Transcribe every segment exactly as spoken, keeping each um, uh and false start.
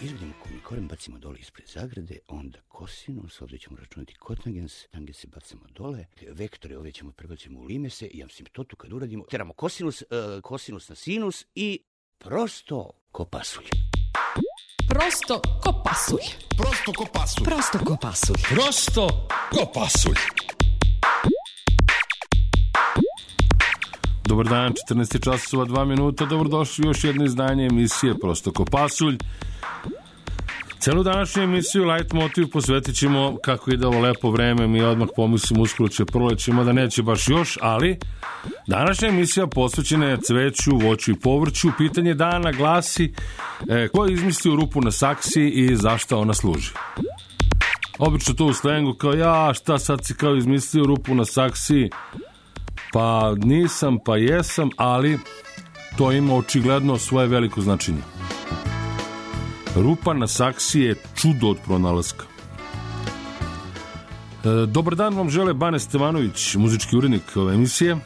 izvedemo koren, bacimo dole ispred zagrade, onda kosinus, ovdje ćemo računati kotangens, tangens bacamo dole, vektore ovdje ćemo prebacimo u limese i asimtotu kad uradimo, teramo kosinus, uh, kosinus na sinus i prosto ko pasulj. Prosto ko pasulj. Prosto ko pasulj. Prosto ko pasulj. Prosto ko pasulj. Dobar dan, četrnaest časova, dva minuta, dobrodošli u još jedno izdanje emisije Prosto ko pasulj. Celu današnju emisiju Light Motiv posvetit ćemo kako ide ovo lepo vreme, mi odmah pomislimo uskoro će prolećemo da neće baš još, ali današnja emisija posvećena je cveću, voću i povrću. Pitanje dana glasi e, ko je izmislio rupu na saksi i zašta ona služi? Obično to u slengu kao ja, šta sad si kao izmislio rupu na saksi? Pa nisam, pa jesam, ali to ima očigledno svoje veliko značenje. Rupa na saksi je čudo od pronalaska. E, dobar dan vam žele Bane Stevanović, muzički urednik ove emisije,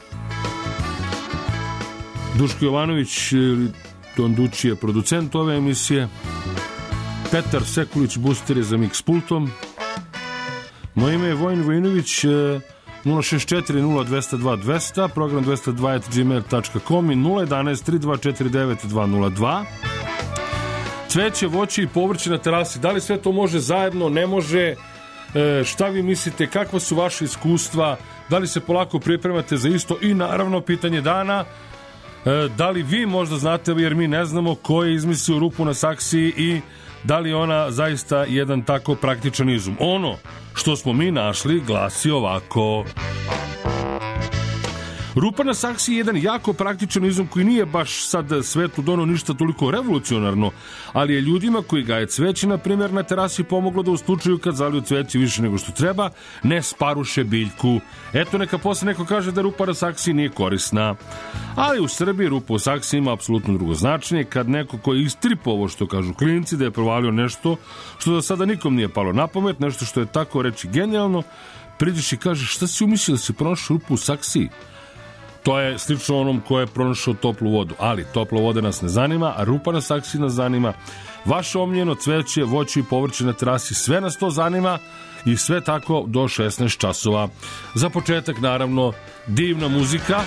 Duško Jovanović, Don Dući je producent ove emisije, Petar Sekulić Buster je za mix pultom, moje ime je Vojin Vojinović, nula šest četiri nula dva nula dva dva nula nula, program dvesta dva at gmail tačka com i nula jedan tri dva četiri devet dva nula dva. Cveće, voće i povrće na terasi, da li sve to može zajedno, ne može, e, šta vi mislite, kakva su vaše iskustva, da li se polako pripremate za isto i naravno pitanje dana, e, da li vi možda znate, jer mi ne znamo ko je izmislio rupu na saksi i da li ona zaista jedan tako praktičan izum. Ono što smo mi našli glasi ovako. Rupa na saksi je jedan jako praktičan izum koji nije baš sad svetu dono ništa toliko revolucionarno, ali je ljudima koji gaje cveće, na primjer, na terasi pomoglo da u slučaju kad zaliju cveće više nego što treba, ne sparuše biljku. Eto, neka posle neko kaže da rupa na saksi nije korisna. Ali u Srbiji rupa u saksi ima apsolutno drugo značenje. Kad neko ko je istripo ovo što kažu klinci, da je provalio nešto što do sada nikom nije palo na pamet, nešto što je tako reći genijalno, priđeš i kažeš šta si umislio da si pronašao rupu u saksi? To je slično onom ko je pronašao toplu vodu, ali topla voda nas ne zanima, a rupa na saksi nas zanima. Vaše omiljeno cveće, voće i povrće na terasi, sve nas to zanima i sve tako do šesnaest časova. Za početak, naravno, divna muzika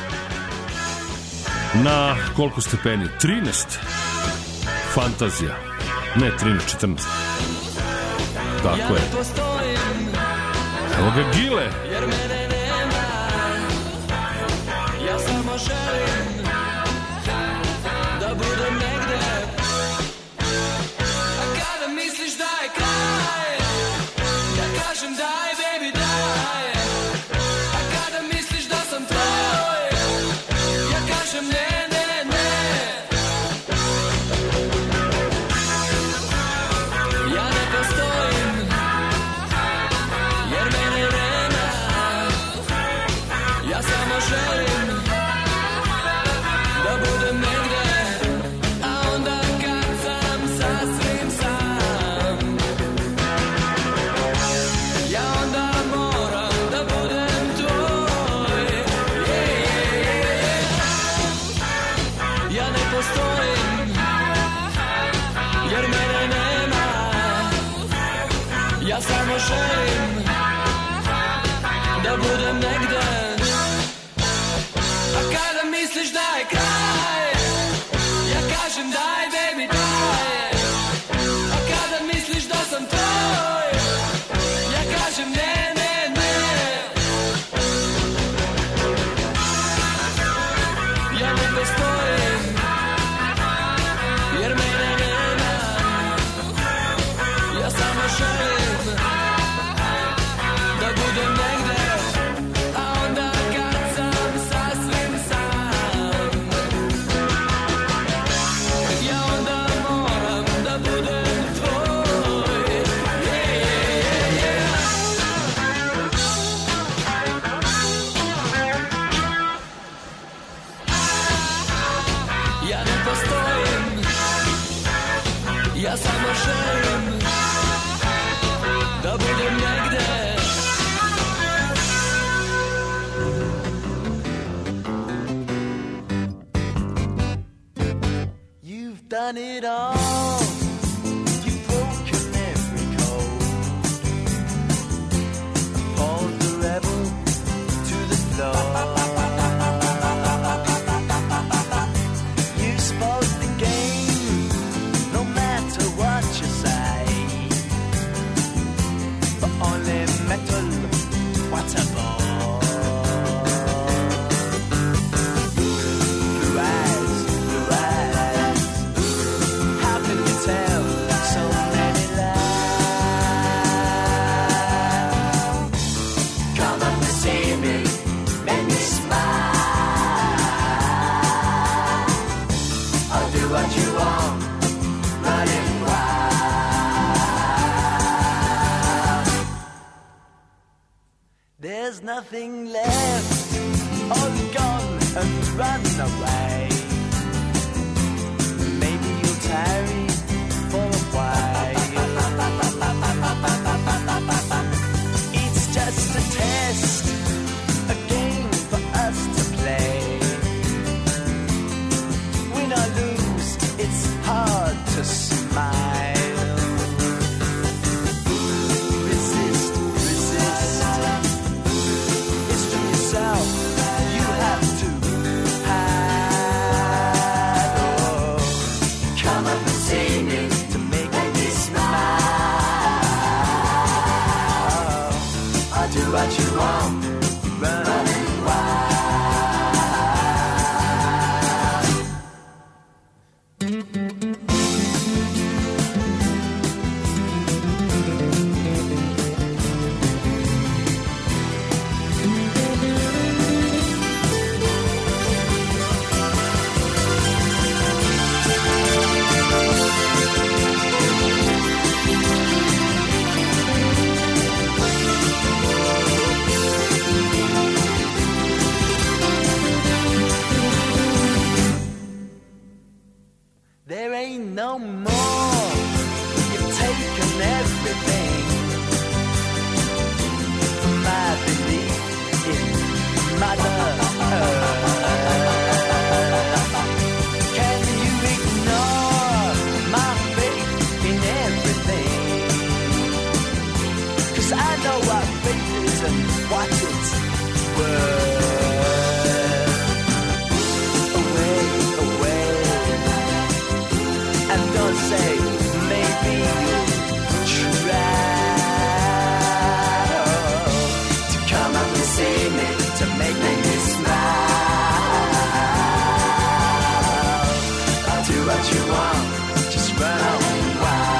na koliko stepeni? trinaest. Fantazija. Ne, trinaest, četrnaest. Tako je. Evo ga Gile. Ja samo želim da budem negde, a kada misliš da je kraj, ja kažem daj baby daj, a kada misliš da sam tvoj, ja kažem ne, ne, ne. Ja ne postojim, jer mene nema, ja samo želim da budem negde, a onda kad sam sasvim sam, ja onda moram da budem tvoj. Yeah, yeah, yeah. Ja ne postojim, jer mene nema, ja samo želim da budem negde, a kada misliš da je kraj, ja kažem daj baby daj, a kada misliš da sam tvoj, ja kažem ne, ne, ne. Ja ne postojim, jer mene nema, ja samo želim da budem negde, a onda kad sam sasvim sam, ja onda moram da budem tvoj. Yeah, yeah, yeah. Ja ne postojim, ja samo želim da budem negde. You've done it all. You nothing left, all gone and run away. Maybe you'll tarry for a while. It's just a test, a game for us to play. Win or lose, it's hard to smile. Resist, resist. It's to yourself you have to hide. Oh, come up and see me to make me smile. I'll do what you want, running wild. There ain't no more. You've taken everything. My belief in Mother Earth. Can you ignore my faith in everything? 'Cause I know what faith is and what it's worth. Away, away. And don't say, maybe you'll try to come up and see me, to make me smile. I'll do what you want, just run on wild.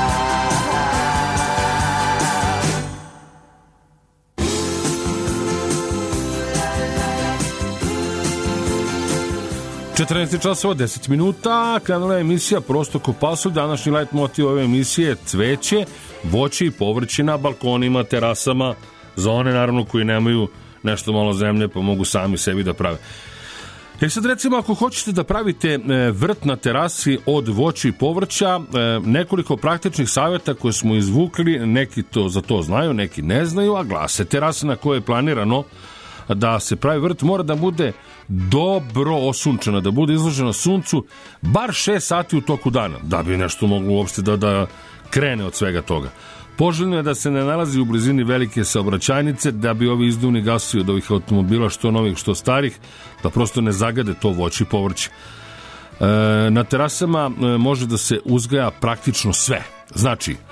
četrnaest časova, deset minuta, krenula je emisija Prosto ko pasulj. Današnji light motiv ove emisije je cveće, voće i povrće na balkonima, terasama, za one naravno koji nemaju nešto malo zemlje pa mogu sami sebi da prave. E sad recimo ako hoćete da pravite vrt na terasi od voća i povrća, nekoliko praktičnih savjeta koje smo izvukli, neki to za to znaju, neki ne znaju, a glase: terasa na kojoj je planirano da se pravi vrt mora da bude dobro osunčena, da bude izložena suncu bar šest sati u toku dana, da bi nešto moglo uopšte da, da krene od svega toga. Poželjno je da se ne nalazi u blizini velike saobraćajnice, da bi ovi izduvni gasovi od ovih automobila, što novih, što starih, da prosto ne zagade to voće i povrće. E, na terasama e, može da se uzgaja praktično sve. Znači, e,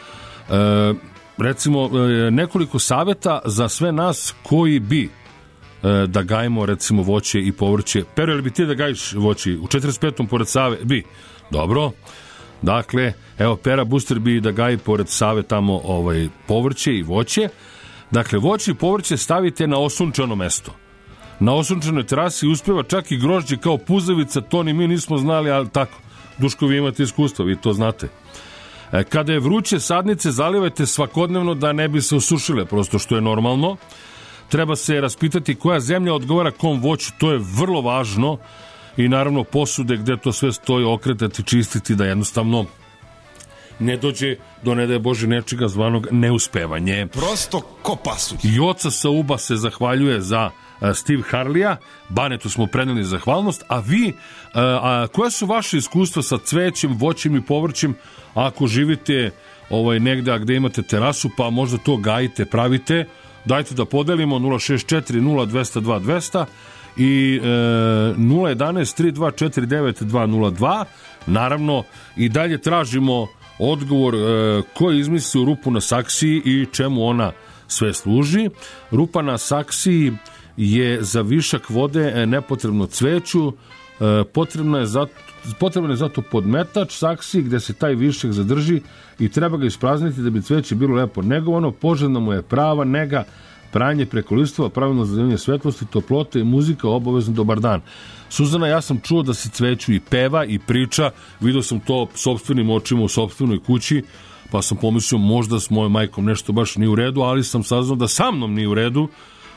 recimo, e, nekoliko savjeta za sve nas koji bi da gajimo recimo voće i povrće. Pero, ili bi ti da gajiš voće u četrdeset petom pored Save? Bi. Dobro. Dakle, evo, Pera Buster bi da gaji pored Save tamo ovaj, povrće i voće. Dakle, voće i povrće stavite na osunčano mesto. Na osunčanoj terasi uspeva čak i grožđe kao puzavica, to ni mi nismo znali, ali tako. Duško, vi imate iskustvo, vi to znate. E, kada je vruće, sadnice zalivajte svakodnevno da ne bi se osušile, prosto što je normalno. Treba se raspitati koja zemlja odgovara kom voću, to je vrlo važno, i naravno posude gde to sve stoji okretati, čistiti, da jednostavno ne dođe do, ne daj Bože, nečega zvanog neuspevanje. Prosto ko pasulj. Joca sa Uba se zahvaljuje za Steve Harleya, Banetu smo preneli zahvalnost, a vi, a, a, koja su vaše iskustva sa cvećem, voćem i povrćem, ako živite ovaj, negde a gde imate terasu, pa možda to gajite, pravite, dajte da podelimo nula šest četiri nula dva zero dva dva zero zero i e, nula jedan tri dva četiri devet dva nula dva. Naravno, i dalje tražimo odgovor e, ko je izmislio rupu na saksiji i čemu ona sve služi. Rupa na saksiji je za višak vode nepotrebno cveću, e, potrebno je zato Potreban je zato podmetač saksiji gde se taj višak zadrži i treba ga isprazniti da bi cveće bilo lepo negovano. Poželjna mu je prava nega, pranje preko listova, pravilno zadržavanje svetlosti, toplote i muzika, obavezno dobar dan. Suzana, ja sam čuo da se cveću i peva i priča, vidio sam to sopstvenim očima u sopstvenoj kući, pa sam pomislio možda s mojom majkom nešto baš nije u redu, ali sam saznao da sa mnom nije u redu,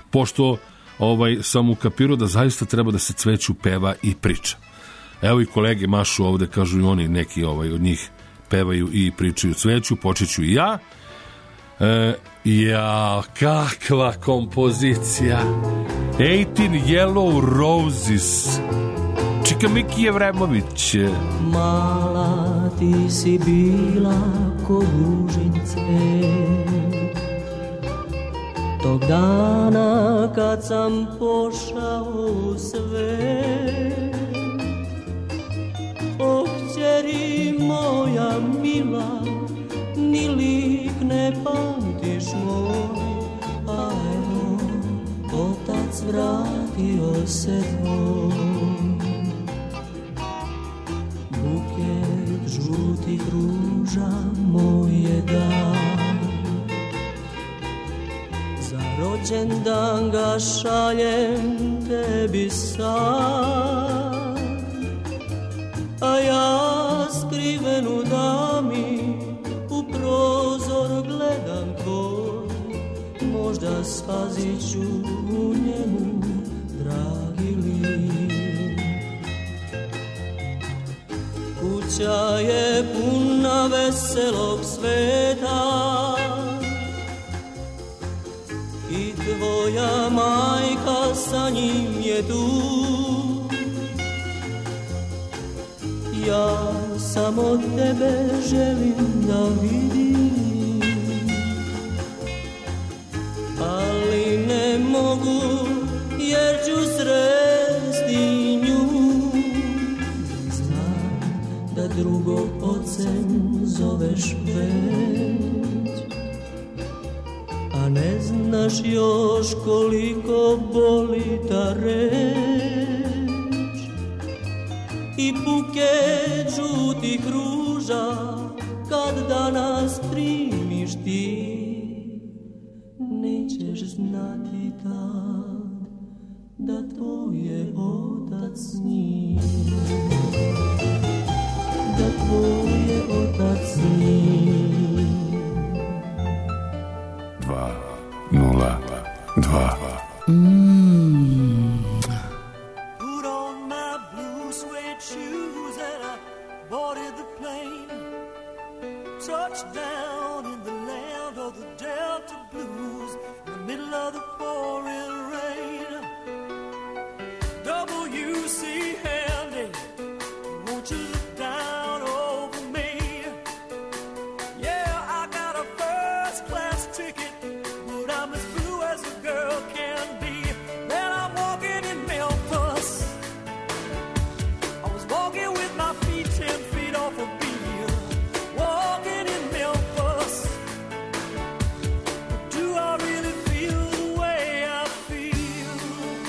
pošto ovaj, sam ukapirao da zaista treba da se cveću peva i priča. Evo i kolege mašu ovde, kažu i oni, neki ovaj, od njih pevaju i pričaju cveću, počeću i ja. E, ja, kakva kompozicija. Eighteen Yellow Roses. Čika Miki Jevremović. Mala ti si bila ko ružin cvet, tog dana kad sam pošao u svet. O kćeri moja mila, ni lik ne pamtiš moj, a evo otac vratio se tvoj. Buket žutih ruža moj je dan, za rođendan ga šaljem tebi sad, a ja skriven u dami u prozor gledam tvoj, možda spazit ću u njemu dragi lik. Kuća je puna veselog sveta i tvoja majka sa njim je tu. Ja samo tebe želim da vidim, ali ne mogu jer ću sresti nju. Znam da drugog ocem zoveš već, a ne znaš još koliko boli ta reč. I buket žutih ruža kad danas primiš ti, nećeš znati tad da tvoj je otac s njim, da tvoj je otac s njim. Dva, nula, dva. Mm. Boarded the plane, touched down in the land of the Delta Blues, in the middle of the pouring rain. W C Handy, won't you look down over me? Yeah, I got a first class ticket, but I'm as blue as a girl can be. Then I'm walking in Memphis, I was walking with my feet ten feet off a beat, walking in Memphis. Do I really feel the way I feel?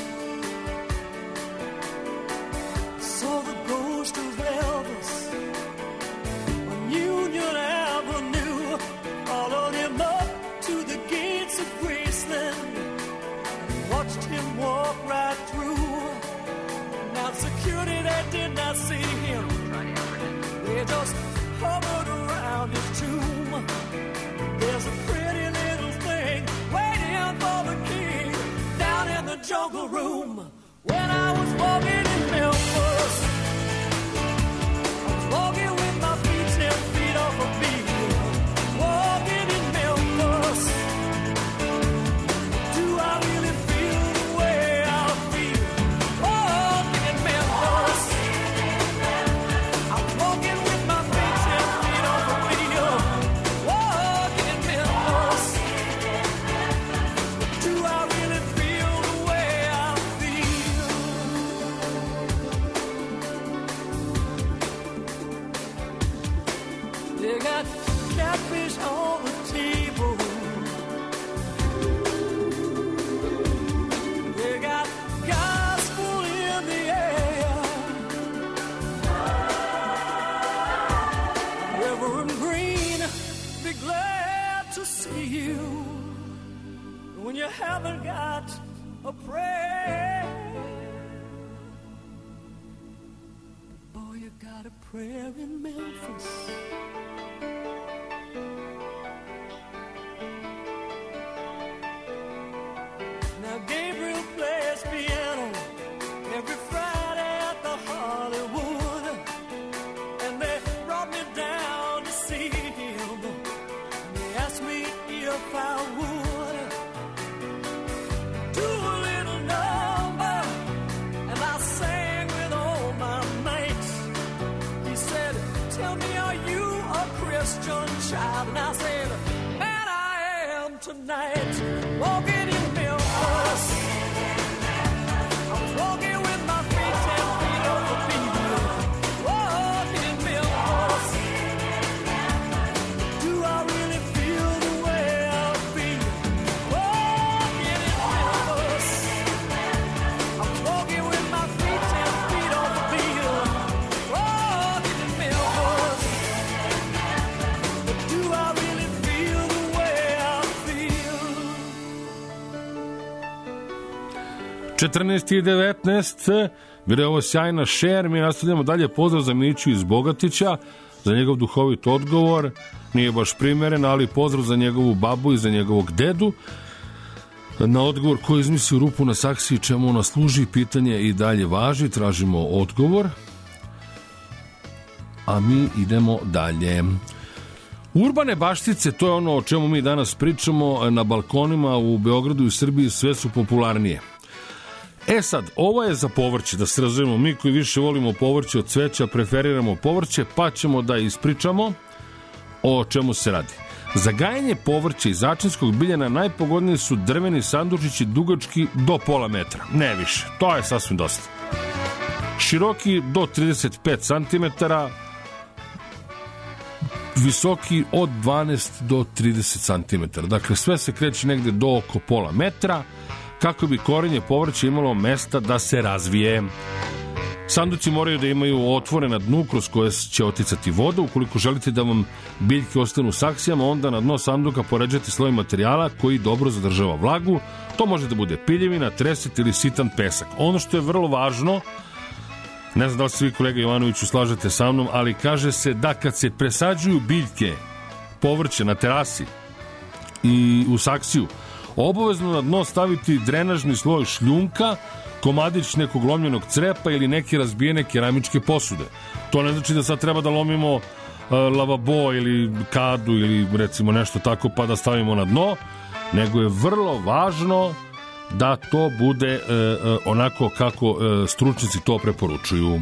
Saw the ghost of Elvis on Union Avenue, followed him up to the gates of Graceland, watched him walk right through. Now security, they did not see him, they just hovered around his tomb. There's a pretty little thing waiting for the king down in the jungle room. When I was walking in Memphis, I was walking with my feet ten feet off a beat, walking in Memphis. Do I really feel the way I feel? Walking in Memphis, I'm walking with my feet ten feet off a beat, walking in Memphis. Do I really feel the way I feel? They got catfish on the table, they got gospel in the air. Reverend Green, be glad to see you when you haven't got a prayer. Boy, you got a prayer in Memphis. Now I would do a little number, and I sang with all my mates. He said, tell me, are you a Christian child? And I said, man, I am tonight. Walking in Memphis, I was walking with my feet ten feet off the beat. Walking in Memphis, do I really feel the way I feel? Walking in Memphis, I was walking with my feet ten feet off the beat. Walking in Memphis, do I really feel the way I feel? četrnaest i devetnaest, bilo je ovo sjajna šer, mi nastavljamo dalje, pozdrav za Miću iz Bogatića, za njegov duhovit odgovor, nije baš primeren, ali pozdrav za njegovu babu i za njegovog dedu, na odgovor ko je izmislio rupu na saksiji, čemu ona služi, pitanje i dalje važi, tražimo odgovor, a mi idemo dalje. Urbane baštice, to je ono o čemu mi danas pričamo, na balkonima u Beogradu i Srbiji sve su popularnije. E sad, ovo je za povrće, da se razumemo, mi koji više volimo povrće od cveća, preferiramo povrće, pa ćemo da ispričamo o čemu se radi. Za gajenje povrća i začinskog biljana najpogodniji su drveni sandučići dugački do pola metra, ne više, to je sasvim dosta. Široki do trideset pet centimetara, visoki od dvanaest do trideset centimetara. Dakle, sve se kreće negde do oko pola metra, kako bi korenje povrća imalo mesta da se razvije. Sanduci moraju da imaju otvore na dnu kroz koje će oticati voda. Ukoliko želite da vam biljke ostanu u saksijama, onda na dno sanduka poređate sloj materijala koji dobro zadržava vlagu. To može da bude piljevina, treset ili sitan pesak. Ono što je vrlo važno, ne znam da li se vi, kolega Jovanoviću, slažete sa mnom, ali kaže se da kad se presađuju biljke, povrće na terasi i u saksiju, obavezno na dno staviti drenažni sloj šljunka, komadić nekog lomljenog crepa ili neke razbijene keramičke posude. To ne znači da sad treba da lomimo uh, lavabo ili kadu ili recimo nešto tako pa da stavimo na dno, nego je vrlo važno da to bude uh, uh, onako kako uh, stručnjaci to preporučuju.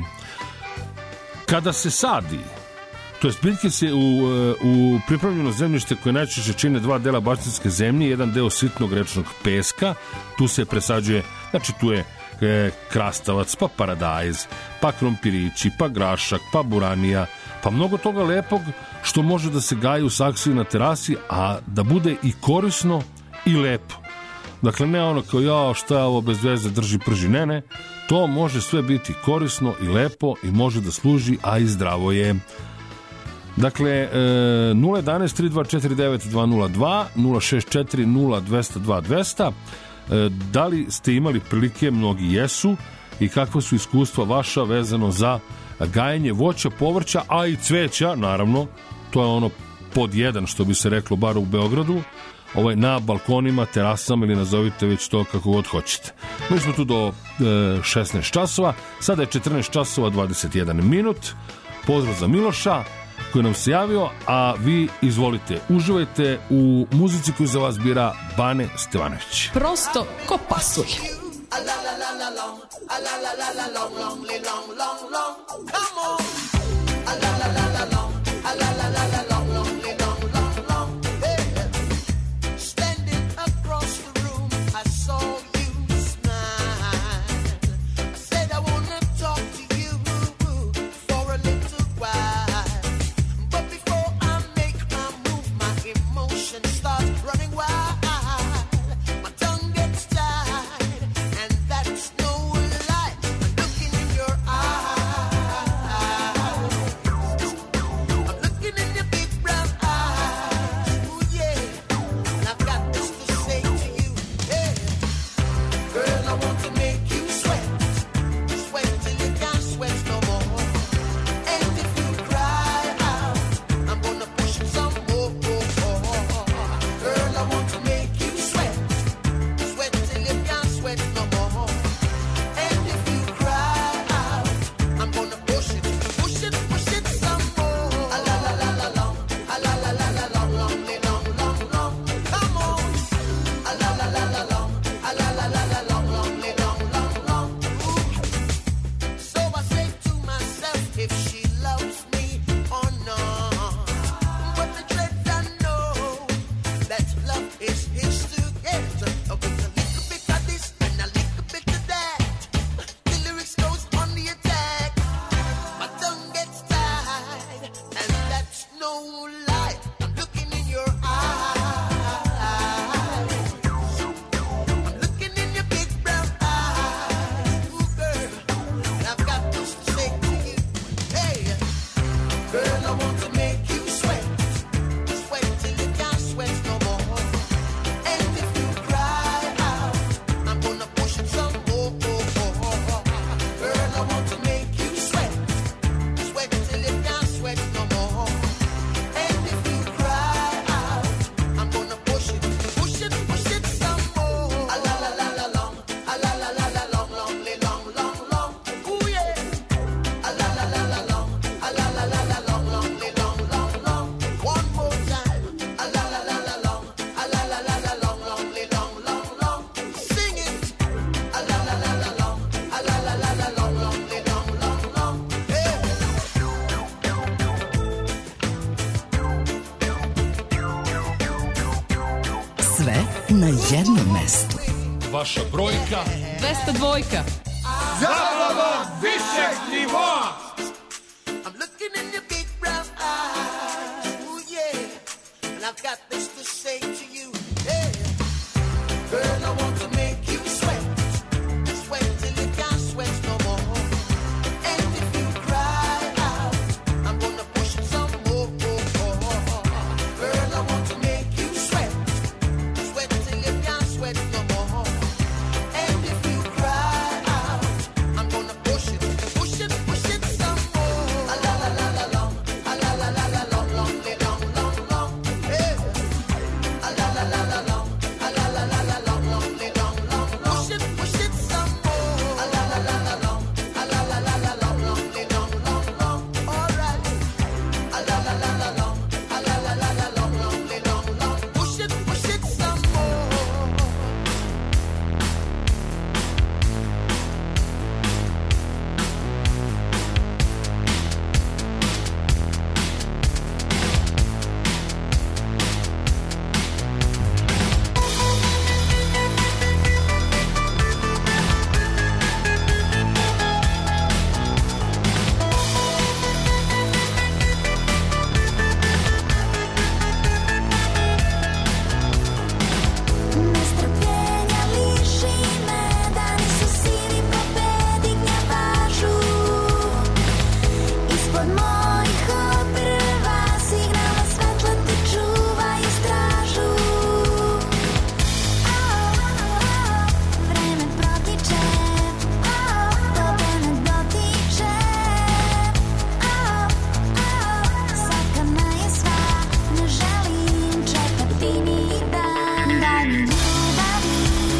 Kada se sadi, to jest biljke se u, u pripremljeno zemljište koje najčešće čine dva dela baštinske zemlje, jedan deo sitnog rečnog peska, tu se presađuje, znači tu je e, krastavac, pa paradajz, pa krompirići, pa grašak, pa buranija, pa mnogo toga lepog što može da se gaji u saksiji na terasi, a da bude i korisno i lepo. Dakle, ne ono kao, ja, šta je ovo bez veze, drži prži, ne, ne, to može sve biti korisno i lepo i može da služi, a i zdravo je. Dakle, nula jedanaest tri dva četiri devet dva nula dva, nula šest četiri nula dva zero dva dva zero zero. Da li ste imali prilike, mnogi jesu, i kakva su iskustva vaša vezano za gajenje voća, povrća, a i cveća, naravno, to je ono pod jedan, što bi se reklo, bar u Beogradu, ovaj, na balkonima, terasama ili nazovite već to kako god hoćete. Mi smo tu do e, šesnaest časova, sada je četrnaest časova dvadeset jedan minut, pozdrav za Miloša, koji nam se javio, a vi izvolite, uživajte u muzici koju za vas bira Bane Stevanović. Prosto ko pasulj. Looking in Sve na jednom mestu. Vaša brojka dvesta dvojka. Zabava višeg nivoa. I'm looking in your big brown eyes, ooh yeah, and I've got this to say to you, yeah. Girl, I want to make you sweat, sweat till you can't sweat no more. And if you cry out, I'm gonna push it some more. Girl, I want to make you sweat, sweat till you can't sweat no more. And if you cry out, I'm gonna push it, push it, push it some more. A la la la la long, a la la la la long, long, long, long, long, yeah. A la la la la long, a la la la la long, long, long, long, push it, push it some more. A la la la la long, a la la la la long, long, long, long, long, alright. A la la la la long, a la la la la long, long, long, long, push it, push it some more. Nestrpljenja liši me, dani su sivi pa pedi gnjavažu. Ispod mojih obrva signalna svetla te čuvaju stražu. Vreme protiče, tebe ne dotiče. Sad kad me je sva, ne želim čekati ni dan. Daj mi ljubavi,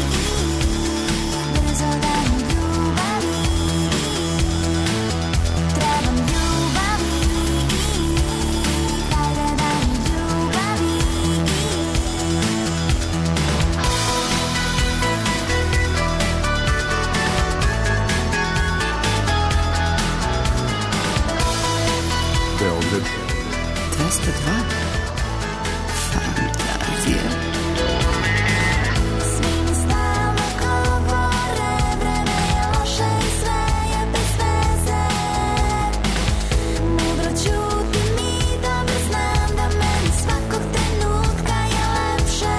brzo daj mi ljubavi. Trebam ljubavi, hajde daj mi ljubavi. Beograd dvesta dva. Fantazija. Svi mi stalno govore, vreme je loše i sve je bez veze. Mudro ćutim i dobro znam da meni svakog trenutka je lepše.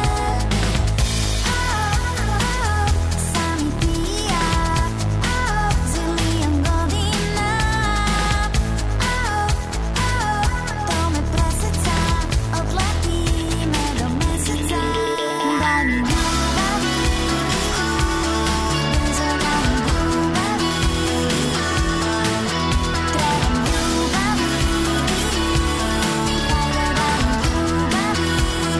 Sami ti i ja, zilijan godina. To me preseca, odleti me do meseca. Daj mi ljubavi, brzo daj mi ljubavi. Trebam ljubavi, hajde daj mi ljubavi.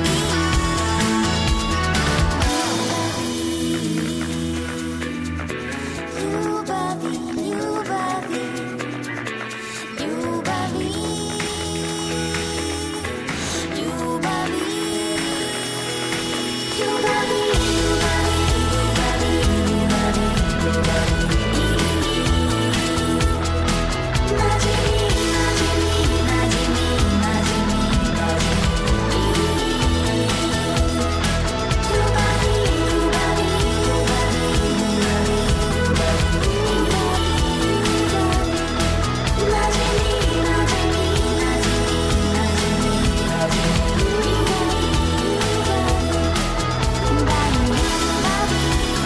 Ljubavi, ljubavi, ljubavi, ljubavi, ljubavi, nađi mi, nađi mi, nađi mi, nađi mi, nađi mi. Ljubavi, ljubavi, ljubavi, ljubavi, nađi mi, nađi mi, nađi mi, nađi mi, nađi mi. Daj mi ljubavi,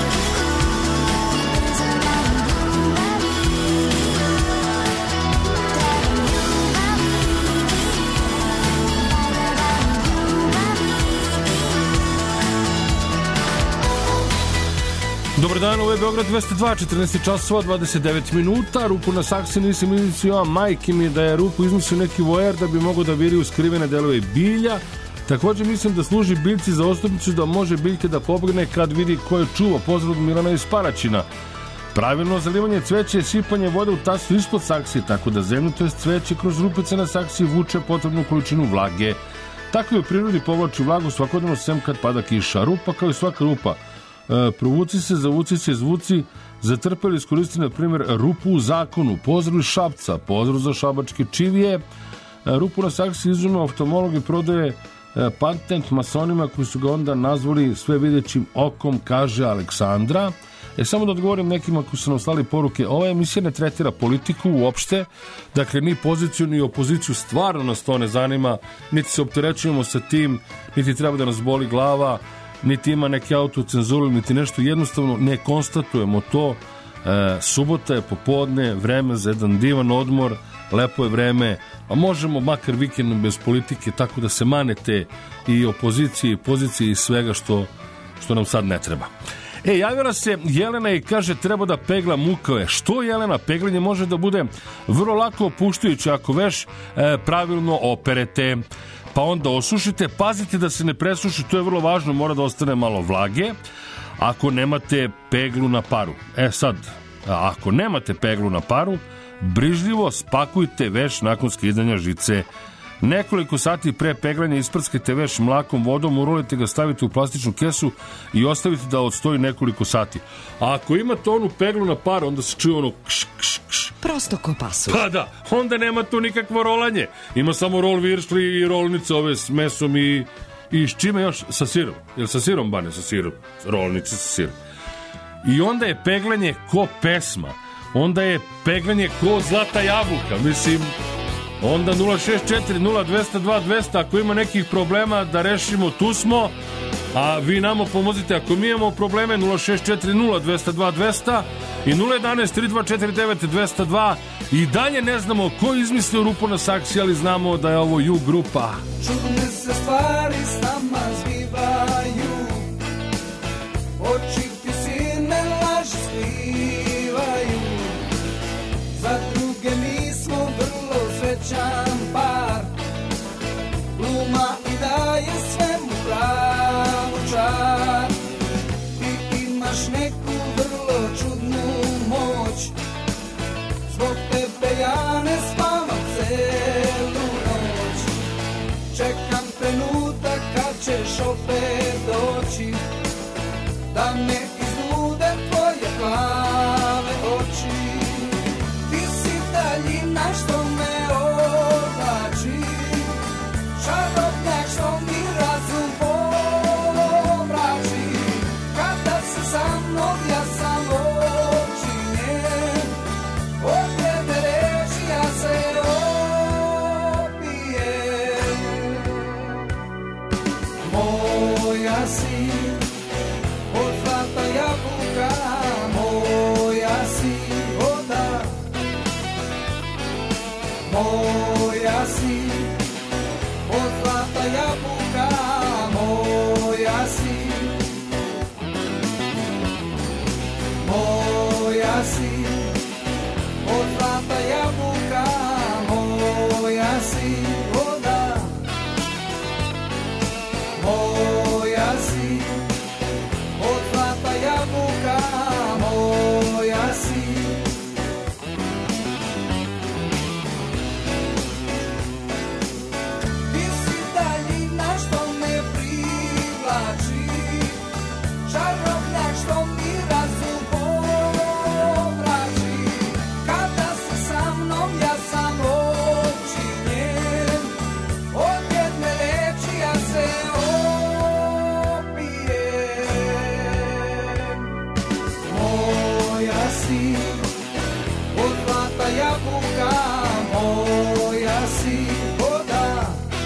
brzo daj mi ljubavi. Trebam ljubavi, hajde daj mi ljubavi. Dobar dan, ovo je Beograd dvesta dva, četrnaest časova, dvadeset devet minuta. Rupu na saksi nisam izmislio, a majke mi da je Rupu izmislio neki vojer da bi mogao da viri u skrivene delove bilja. Također mislim da služi biljci za ostupnicu da može biljke da pobegne kad vidi ko je čuva. Pozdrav od Milana iz Paraćina. Pravilno zalivanje cveća je sipanje vode u tasu ispod saksije, tako da zemlju, to je cveće, kroz rupice na saksiji vuče potrebnu količinu vlage. Tako je u prirodi povlači vlagu svakodnevno sem kad pada kiša. Rupa kao i svaka rupa. E, provuci se, zavuci se, zvuci, zatrpeli iskoristi, na primjer, rupu u zakonu, pozdrav iz Šapca, pozdrav za šabačke čivije. E, rupu na saksiji izumeo oftalmolog i prodaje e, patent masonima koji su ga onda nazvali sve videćim okom, kaže Aleksandra. E, samo da odgovorim nekima koji su nam slali poruke, ova emisija ne tretira politiku uopšte, dakle ni poziciju ni opoziciju, stvarno nas to ne zanima, niti se opterećujemo sa tim, niti treba da nas boli glava, niti ima neke autocenzure, niti nešto, jednostavno ne konstatujemo to. E, subota je popodne, vreme za jedan divan odmor, lepo je vreme, a možemo makar vikendom bez politike, tako da se manete i opozicije i pozicije i svega što, što nam sad ne treba. E, javila se Jelena i kaže treba da pegla mukave. Što, Jelena? Peglanje može da bude vrlo lako opuštajuće ako veš e, pravilno operete, pa onda osušite. Pazite da se ne presuši, to je vrlo važno, mora da ostane malo vlage. Ako nemate peglu na paru. E sad, ako nemate peglu na paru, brižljivo spakujte veš nakon skidanja žice. Nekoliko sati pre peglanja isprskajte veš mlakom vodom, urolite ga, stavite u plastičnu kesu i ostavite da odstoji nekoliko sati. A ako imate onu peglu na paru, onda se čuje ono kš, kš, kš. Prosto ko pasu. Pa da, onda nema tu nikakvo rolanje. Ima samo rol viršli i rolnice ove s mesom i, i s čime još? Sa sirom. Jel sa sirom, Bane? Sa sirom. Rolnice sa sirom. I onda je peglanje ko pesma. Onda je peglanje ko zlata jabuka. Mislim... Onda nula šest četiri nula dva nula dva dva nula nula, ako ima nekih problema da rešimo, tu smo, a vi nama pomozite ako mi imamo probleme. Nula šest četiri nula dva nula dva dva nula nula i nula jedan tri dva četiri devet dva nula dva. I dalje ne znamo ko izmislio rupu na saksiji, ali znamo da je ovo Ju grupa. Čudne se stvari s nama zbivaju, oči ti silne laži skrivaju, za druge mi smo vrlo srećan par, gluma i daje svemu pravu čar. Ti imaš neku vrlo čudnu moć, zbog tebe ja ne spavam celu noć. Čekam trenutak kad ćeš opet doći, da me izlude tvoje plave oči. Ti si daljina što me odlači, čarobnjak što mi razum pomrači. Kada si sa mnom ja sam očinjen, od tebe reči ja se opijem. Moja si od zlata jabuka, moja si voda, moja si od zlata jabuka, moja si, moja si od zlata jabuka, moja si voda, moja si od zlata jabuka, moja si. Ti si daljina što me privlači, čarobnjak što mi razum pomrači. Kada si sa mnom ja sam očinjen, od jedne reči ja se opijem. Moja si od zlata jabuka, moja si voda,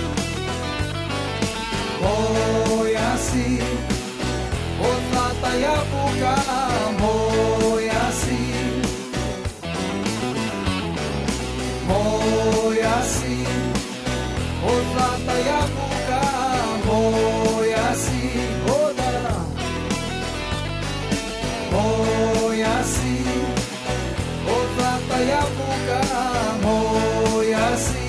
moja si od zlata jabuka, moja si, moja si od zlata jabuka, moja si voda, moja si od zlata jabuka, moja si.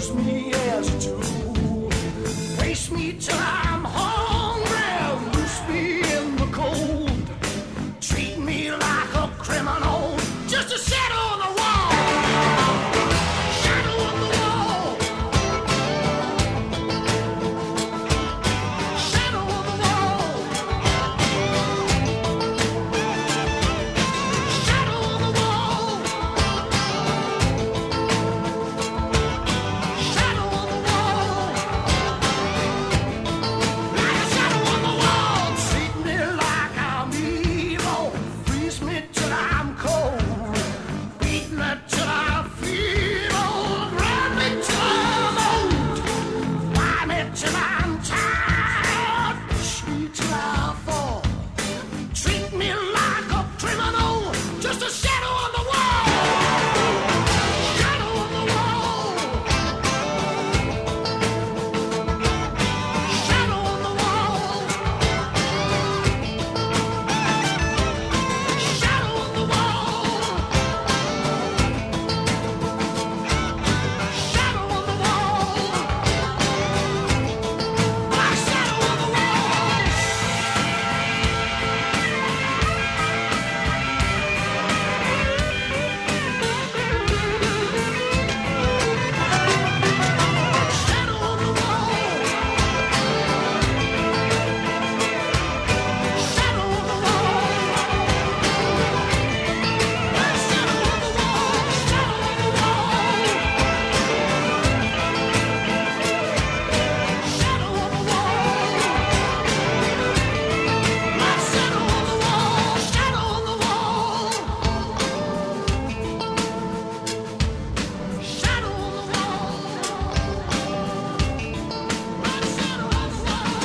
use me as a tool. Waste me till I'm hungry, loose me in the cold. Treat me like a criminal, just a shadow on the wall. Shadow on the wall. Shadow on the wall. Shadow on the wall. Shadow on the wall. Like a shadow on the wall. Treat me like I'm evil. Freeze me till I'm cold. Beat me till I'm feeble. Grab me till I'm old. Buy me till I'm tired. Push me till I fall. Treat me like a criminal. Just a shadow on the wall. Shadow on the wall. Shadow on the wall. Shadow on the wall. Shadow on the wall. My shadow on the wall. Shadow on the wall. Shadow on the wall. My shadow on the wall. Shadow on the wall. Shadow on the wall. My shadow on the wall. Shadow on the wall. Shadow on the wall. My shadow on the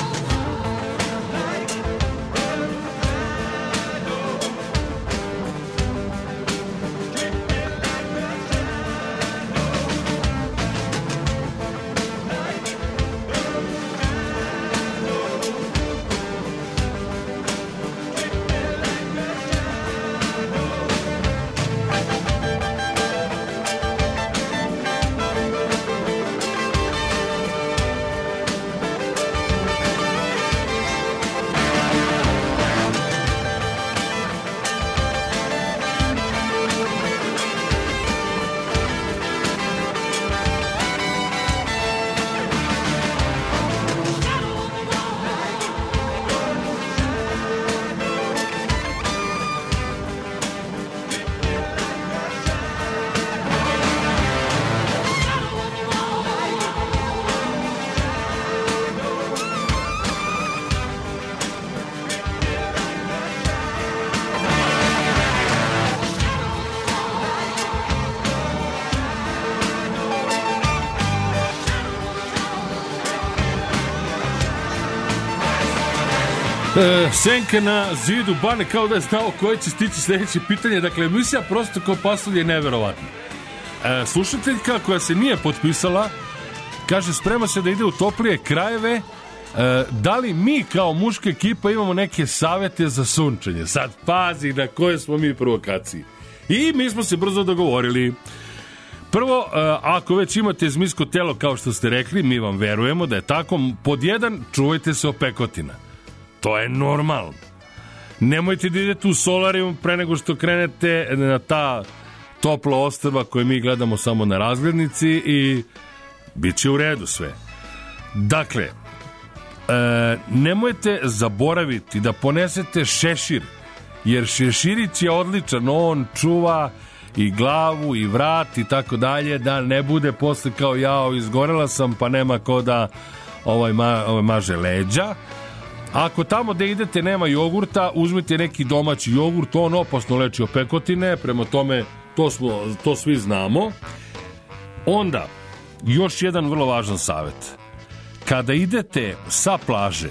E, senka na zidu, Bane kao da je znao koje će stići sljedeće pitanje. Dakle, emisija Prosto kao pasulj je neverovatna. E, slušateljka koja se nije potpisala kaže sprema se da ide u toplije krajeve. E, da li mi kao muška ekipa imamo neke savete za sunčanje? Sad pazi na koje smo mi provokaciji. I mi smo se brzo dogovorili. Prvo, e, ako već imate zmijsko telo kao što ste rekli, mi vam verujemo da je tako. Pod jedan, čuvajte se opekotina. To je normalno. Nemojte da idete u solarium pre nego što krenete na ta topla ostrva koje mi gledamo samo na razglednici i bit će u redu sve. Dakle, e, nemojte zaboraviti da ponesete šešir, jer šeširić je odličan, on čuva i glavu i vrat i tako dalje, da ne bude posle kao jao izgorela sam pa nema ko da ovaj, ma, ovaj maže leđa. Ako tamo da idete nema jogurta, uzmite neki domaći jogurt, on opasno leči opekotine, prema tome to, smo, to svi znamo. Onda, još jedan vrlo važan savjet. Kada idete sa plaže,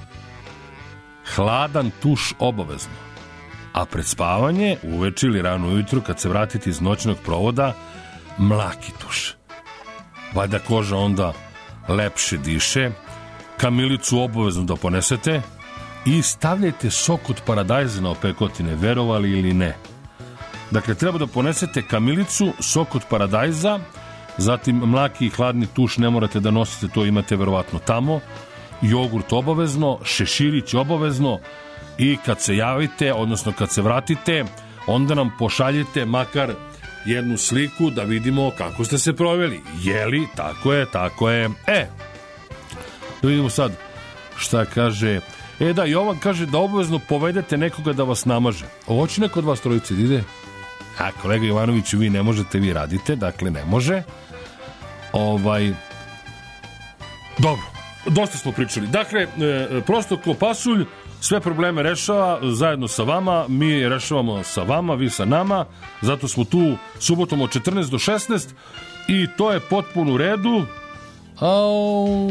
hladan tuš obavezno, a pred spavanje, uveče ili rano ujutru, kad se vratite iz noćnog provoda, mlaki tuš. Valjda koža onda lepše diše. Kamilicu obavezno da ponesete i stavljajte sok od paradajza na opekotine, verovali ili ne. Dakle, treba da ponesete kamilicu, sok od paradajza, zatim mlaki i hladni tuš ne morate da nosite, to imate verovatno tamo, jogurt obavezno, šeširić obavezno i kad se javite, odnosno kad se vratite, onda nam pošaljite makar jednu sliku da vidimo kako ste se proveli. Jeli? Tako je, tako je. E, da vidimo sad šta kaže. E da, Jovan kaže da obavezno povedete nekoga da vas namaže. Ovo će neko od vas trojice da ide? A kolega Jovanoviću, vi ne možete, vi radite, dakle ne može. Ovaj, dobro, dosta smo pričali. Dakle, e, prosto ko pasulj, sve probleme rešava zajedno sa vama, mi rešavamo sa vama, vi sa nama, zato smo tu subotom od četrnaest do šesnaest i to je potpuno u redu. Au.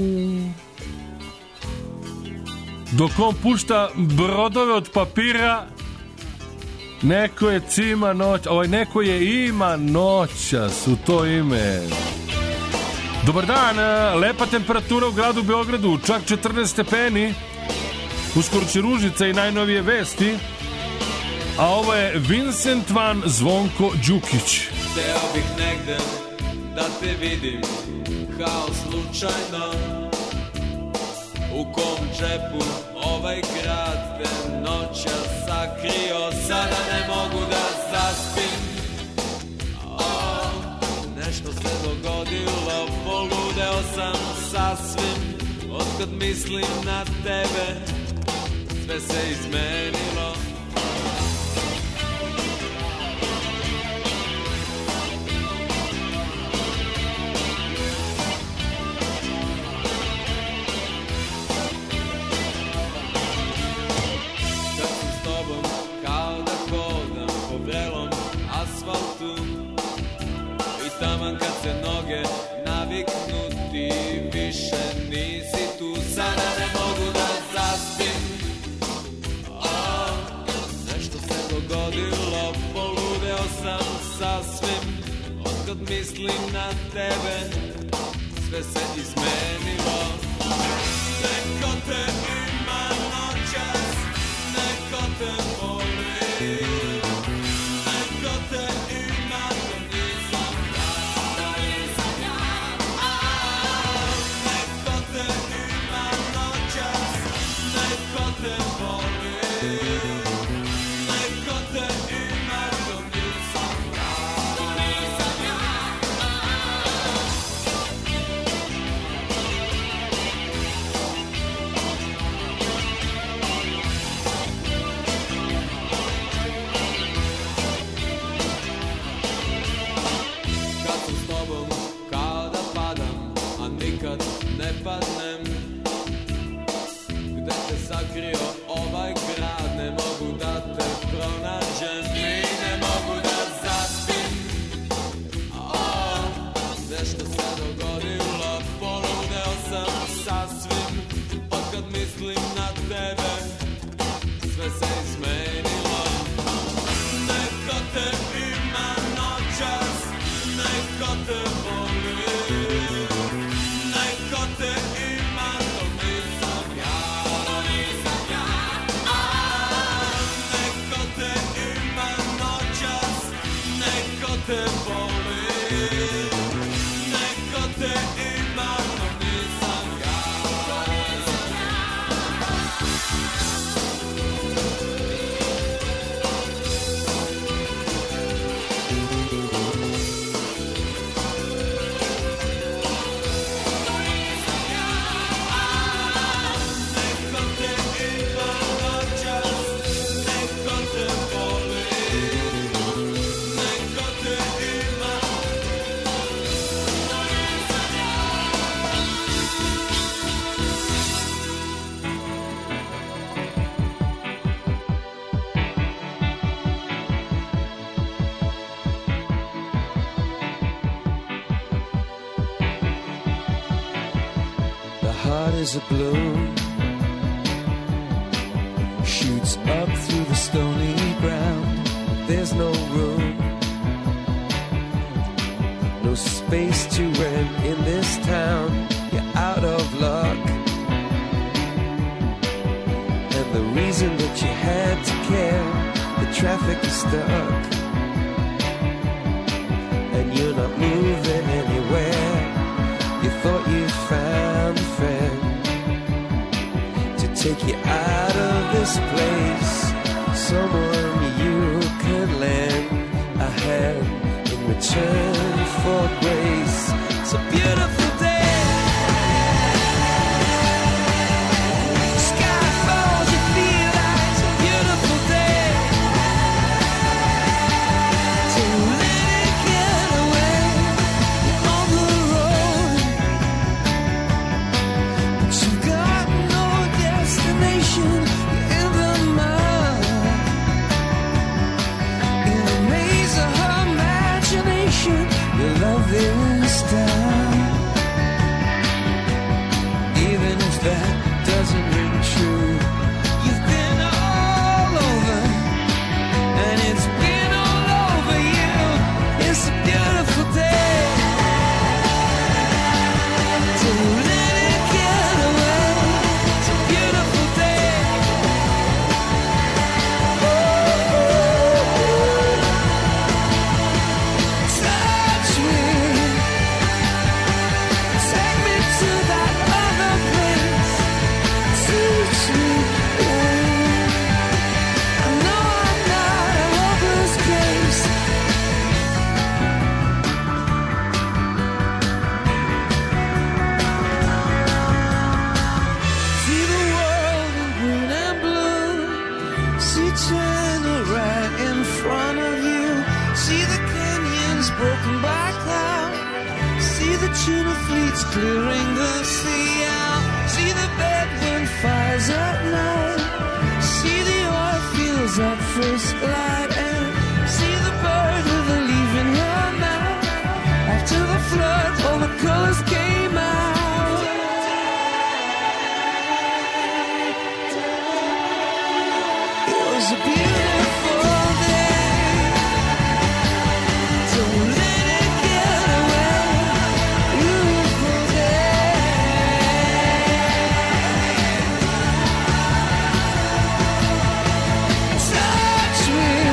Dok on pušta brodove od papira, neko je cima noć, ovaj neko je ima noćas u to ime. Dobar dan, lepa temperatura u gradu Beogradu, čak četrnaest stepeni. Uskoro će ružica i najnovije vesti. A ovo je Vincent van Zvonko Đukić. Hteo bih negde da te vidim kao slučajno, u kom džepu ovaj grad te noća sakrio. Sada ne mogu da zaspim. Oh, nešto se dogodilo, poludeo sam sasvim. Otkad mislim na tebe, sve se izmenilo. Kad sam s tobom kao da hodam po vrelom asfaltu, i taman kad se noge naviknu ti više nisi tu. Sada ne mogu da zaspim. Oh, nešto se dogodilo, poludeo sam sasvim. Otkad mislim na tebe, sve se izmenilo. Neko te ima noćas, neko te voli, neko te ima, to nisam ja, to nisam ja. Neko te ima noćas, neko te voli, neko te ima, to nisam ja, to nisam ja. Kad sam s tobom kao da padam, a nikad ne padnem. Gde te sakrio ovaj grad, ne mogu da te pronađem i ne mogu da zaspim. Oh, nešto se dogodilo, poludeo sam sasvim. Otkad mislim na tebe, sve se izmenilo. Neko te ima noćas, neko te voli, neko te ima, to nisam ja, to nisam ja. Neko te ima noćas, neko te voli, neko te ima, to nisam ja, to nisam ja. Neko te ima noćas, neko te voli, neko te ima, to nisam ja. The heart is a balloon, shoots up through the stony ground. There's no room, no space to rent in this town. You're out of luck, and the reason that you had to care, the traffic is stuck, and you're not moving anywhere. thought you found a friend to take you out of this place, someone you can lend a hand in return for grace. It's a beautiful day. Sky falls, you feel like it's a beautiful day. To let it get away on the road, but you've got no destination. You're in the mud, in the maze of her imagination. Your love is down, even if that doesn't ring true. You've been all over, and it's been all over you. It's a beautiful day to let it get away. It's a beautiful day. Touch me, take me to that other place. Teach me. I know I'm not a hopeless case. See the world in green and blue. See China right in front of you. See the canyons broken by cloud. See the tuna fleets clearing the sea out. See the bedroom fires at night. See the oil fields at first light. And see the bird with a leaf in her mouth. After the flood, all the colors came out. It was a beautiful day. Don't let it get away. Beautiful day. Touch me.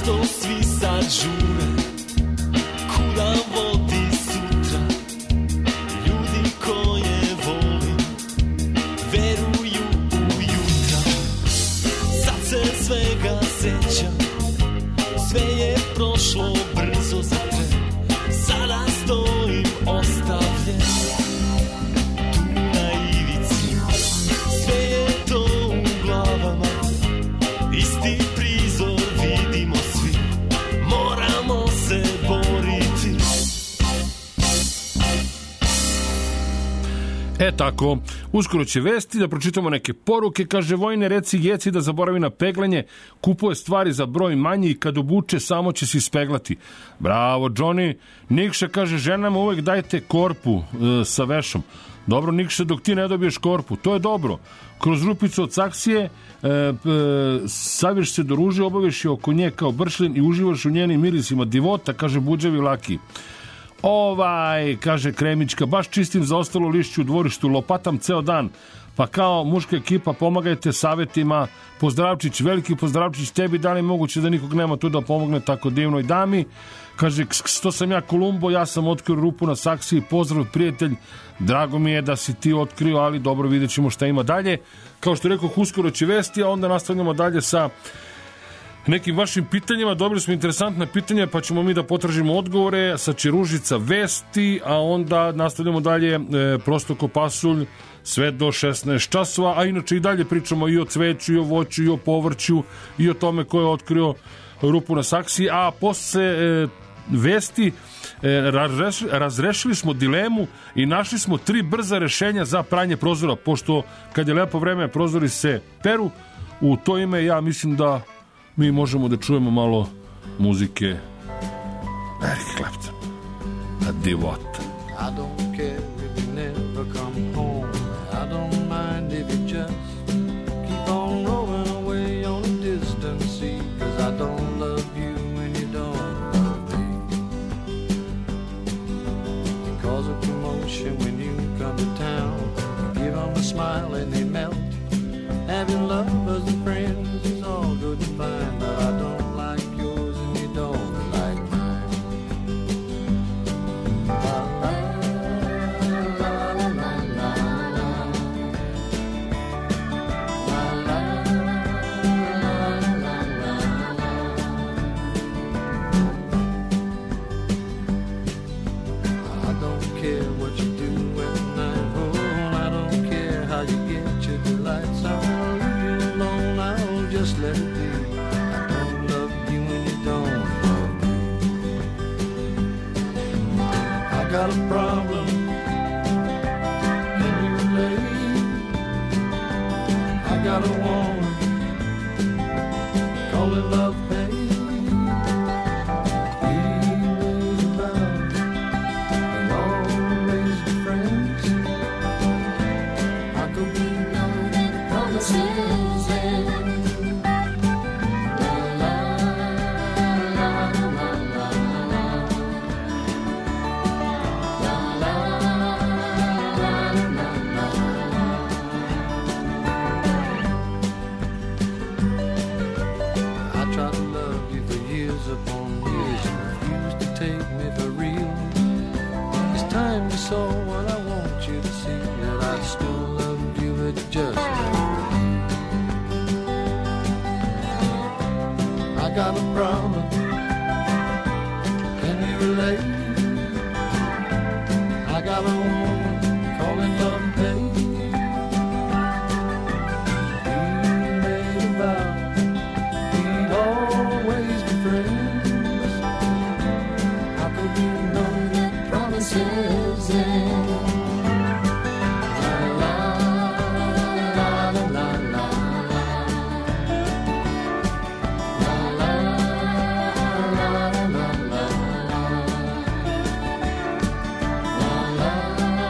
Zašto svi sad žure, kuda vodi sutra? Ljudi koje volim veruju u jutra. Sad se svega sećam, sve je prošlo brzo za tren. Sada stojim ostavljen tu na ivici. Sve je to u glavama, isti prizor vidimo svi. Moramo se boriti. E tako, uskoro će vesti, da pročitamo neke poruke. Kaže, Vojne, reci Jeci da zaboravi na peglanje, kupuje stvari za broj manji i kad obuče samo će se ispeglati. Bravo, Johnny. Nikša kaže, ženama uvek dajte korpu e, sa vešom. Dobro, Nikša, dok ti ne dobiješ korpu, to je dobro. Kroz rupicu od saksije e, e, saviš se do ruže, obaviš je oko nje kao bršlin i uživaš u njenim mirisima. Divota, kaže Buđevi Laki. Ovaj, kaže Kremićka, baš čistim zaostalo lišću u dvorištu, lopatam ceo dan, pa kao muška ekipa pomagajte savetima. Pozdravčić, veliki pozdravčić tebi, da li je moguće da nikog nema tu da pomogne tako divnoj dami? Kaže, to sam ja Kolumbo, ja sam otkrio rupu na saksiji, pozdrav prijatelj, drago mi je da si ti otkrio, ali dobro, vidjet ćemo šta ima dalje. Kao što rekao, uskoro će vesti, a onda nastavljamo dalje sa nekim vašim pitanjima. Dobili smo interesantne pitanja, pa ćemo mi da potražimo odgovore. Sad će Ružica vesti, a onda nastavljamo dalje e, prosto ko pasulj sve do šesnaest časova, a inače i dalje pričamo i o cveću, i o voću, i o povrću, i o tome ko je otkrio rupu na saksiji, a posle e, vesti e, razreš, razrešili smo dilemu i našli smo tri brza rešenja za pranje prozora, pošto kad je lepo vreme prozori se peru. U to ime ja mislim da mi možemo da čujemo malo muzike Eric Clapton, a divota. I don't care if you never come home. I don't mind if you just keep on rolling away on a distant sea. Cause I don't love you when you don't love me. You cause a commotion when you come to town. You give them a smile and they melt. Having lovers and friends is all good and fine, but I don't like yours and you don't like mine. La la la la la la la. La la la la la la. I don't care what you do when I'm home. I don't care how you get your delights out. Just let it be. I don't love you and you don't love me. I got a problem. Can you relate? I got a woman. Call it love pain. We made a vow and always be friends. How could we know that promises end? So what I want you to see, that I still love you, it just I got a problem. Can you relate? I got a woman calling love and pain. We made a vow we'd always be friends. How could we know that promises end? La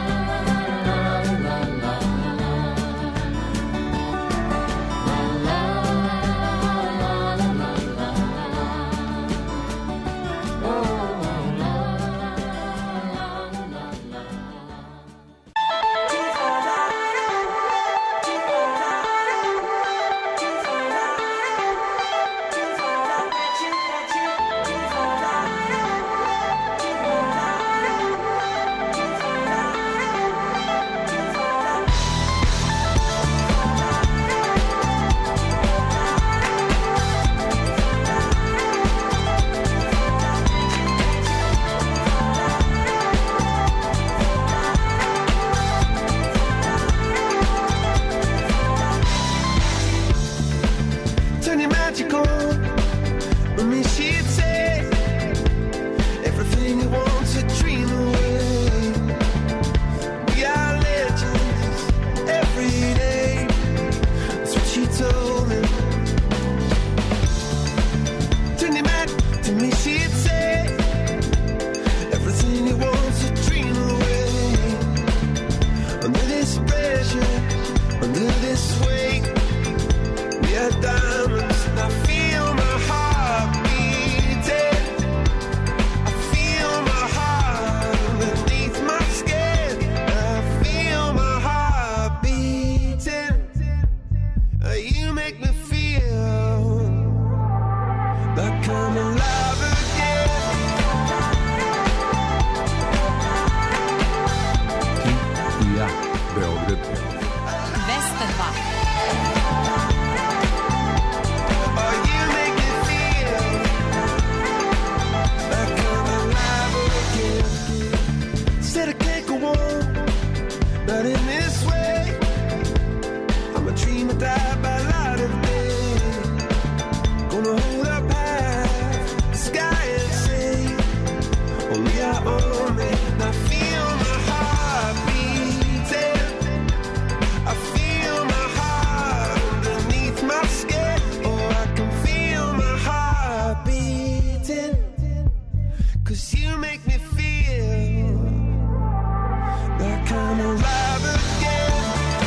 Only I own it. And I feel my heart beating. I feel my heart underneath my skin. Oh, I can feel my heart beating. 'Cause you make me feel like I'm alive again.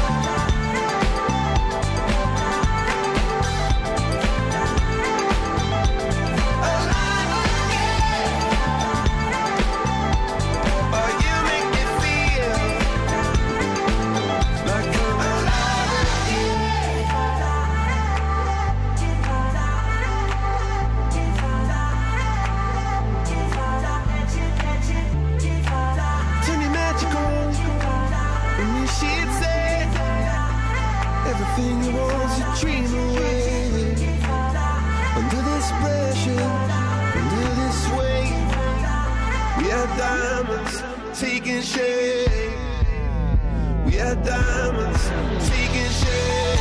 Alive again. Oh, you make me feel like I'm alive again. Turn your magical. And you she'd say everything you want to dream away. Under this pressure, under this weight, we are diamonds taking shape. We are diamonds taking shape.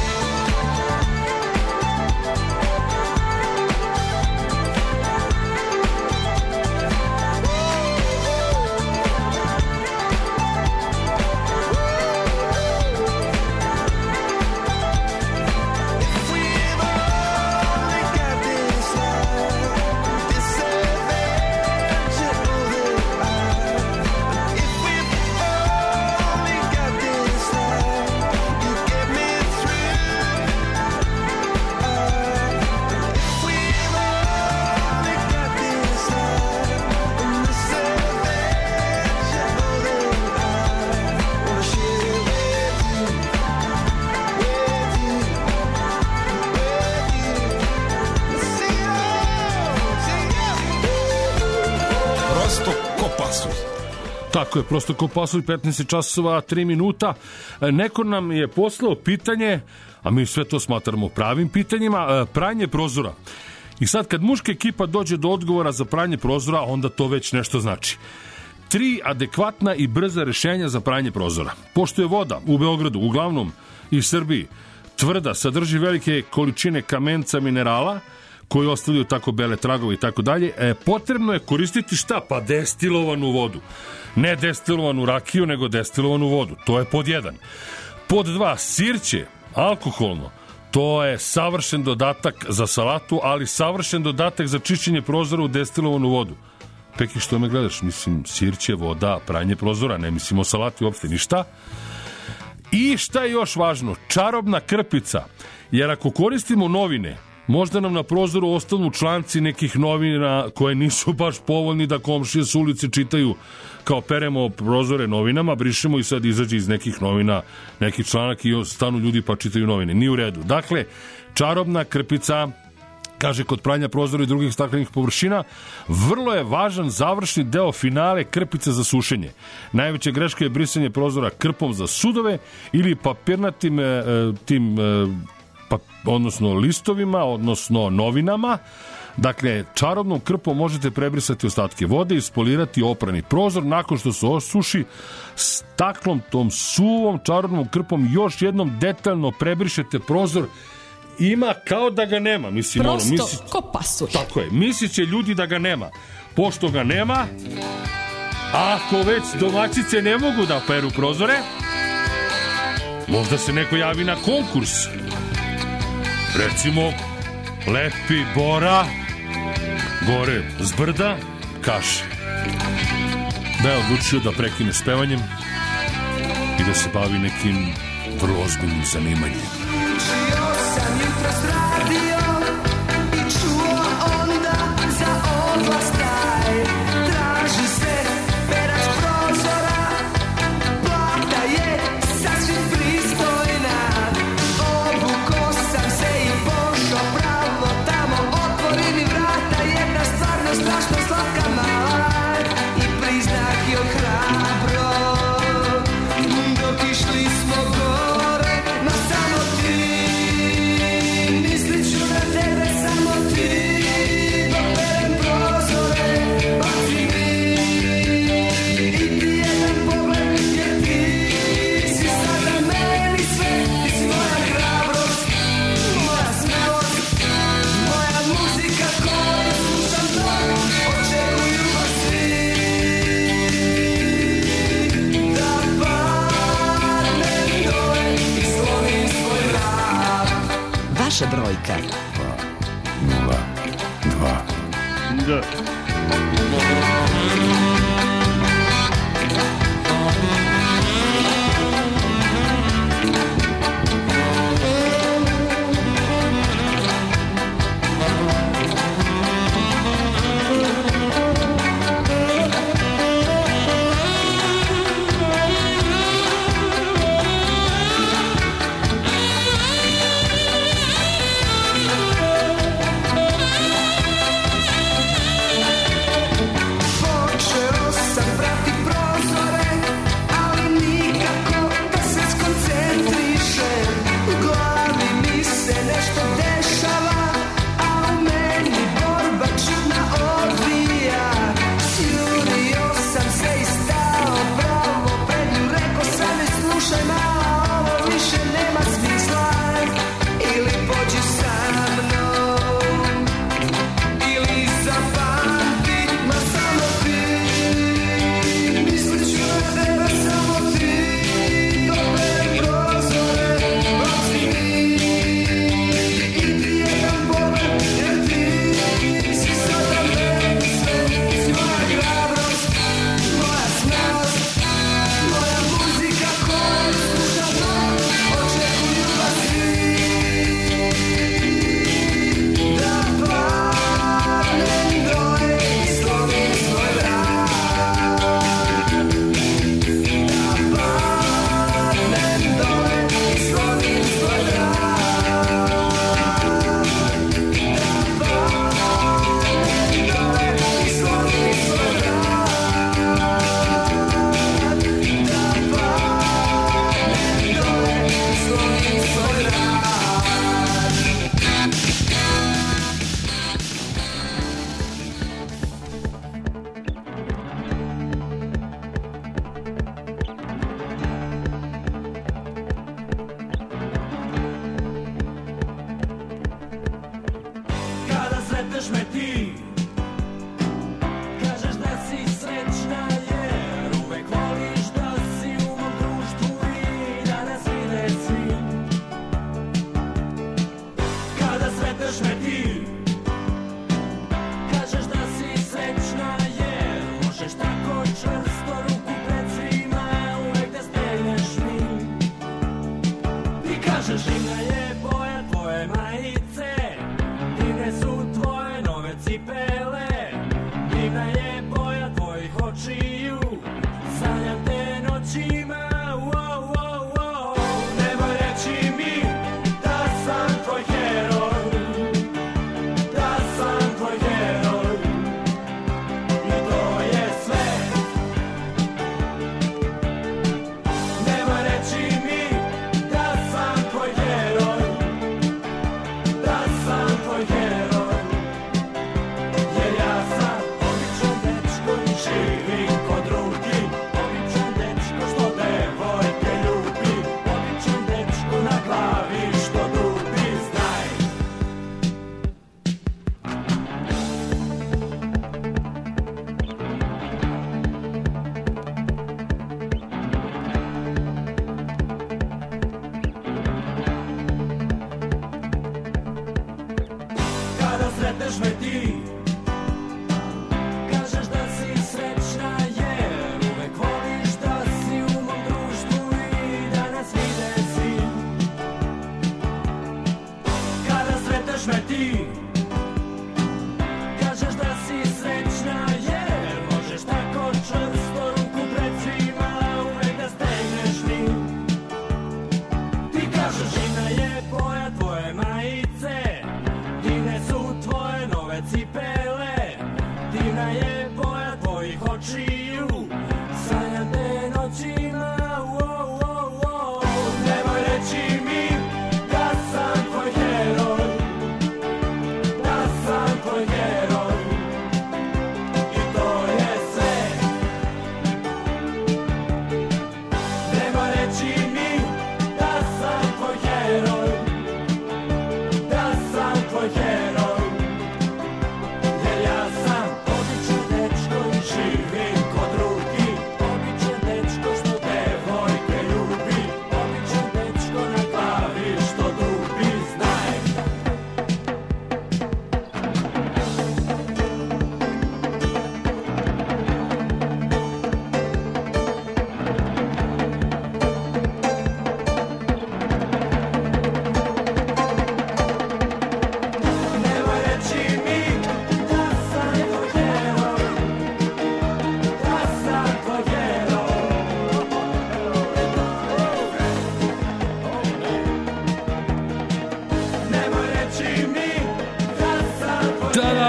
Prosto ko pasulj. Tako je, prosto ko pasulj, petnaest časova, tri minuta. E, Neko nam je poslao pitanje, a mi sve to smatramo pravim pitanjima, e, pranje prozora. I sad kad muška ekipa dođe do odgovora za pranje prozora, onda to već nešto znači. Tri adekvatna i brza rešenja za pranje prozora. Pošto je voda u Beogradu, uglavnom i Srbiji, tvrda, sadrži velike količine kamenca, minerala, koji ostavljaju tako bele tragove i tako dalje, e, potrebno je koristiti šta? Pa destilovanu vodu. Ne destilovanu rakiju, nego destilovanu vodu. To je pod jedan. Pod dva, sirće, alkoholno, to je savršen dodatak za salatu, ali savršen dodatak za čišćenje prozora u destilovanu vodu. Peki, što me gledaš? Mislim, sirće, voda, pranje prozora, ne mislim o salati uopšte ništa. I šta je još važno? Čarobna krpica. Jer ako koristimo novine, možda nam na prozoru ostanu članci nekih novina koje nisu baš povoljni da komšije s ulice čitaju, kao peremo prozore novinama, brišemo i sad izađe iz nekih novina neki članak i stanu ljudi pa čitaju novine. Nije u redu. Dakle, čarobna krpica, kaže, kod pranja prozora i drugih staklenih površina, vrlo je važan završni deo finale krpice za sušenje. Najveća greška je brisanje prozora krpom za sudove ili papirnatim e, tim e, pa, odnosno listovima, odnosno novinama. Dakle, čarobnom krpom možete prebrisati ostatke vode i ispolirati oprani prozor. Nakon što se osuši, staklom, tom suvom čarobnom krpom još jednom detaljno prebrišete prozor. Ima kao da ga nema. Mislim, prosto ono, misli... ko pasulj. Tako je. Mislit će ljudi da ga nema. Pošto ga nema, ako već domaćice ne mogu da peru prozore, možda se neko javi na konkurs. Recimo, Lepi Bora gore zbrda kaže da je odlučio da prekine s pevanjem i da se bavi nekim vrlo ozbiljnim zanimanjem. Učio sam jutros radio i čuo onda za oglas taj. Traži se perač prozora, plata je sasvim pristojna. Obuko sam se i pošao pravo tamo, otvori mi vrata jedna stvarno strašno slatka mala i priznak joj hrabro. Dok išli smo gore na samotni Da.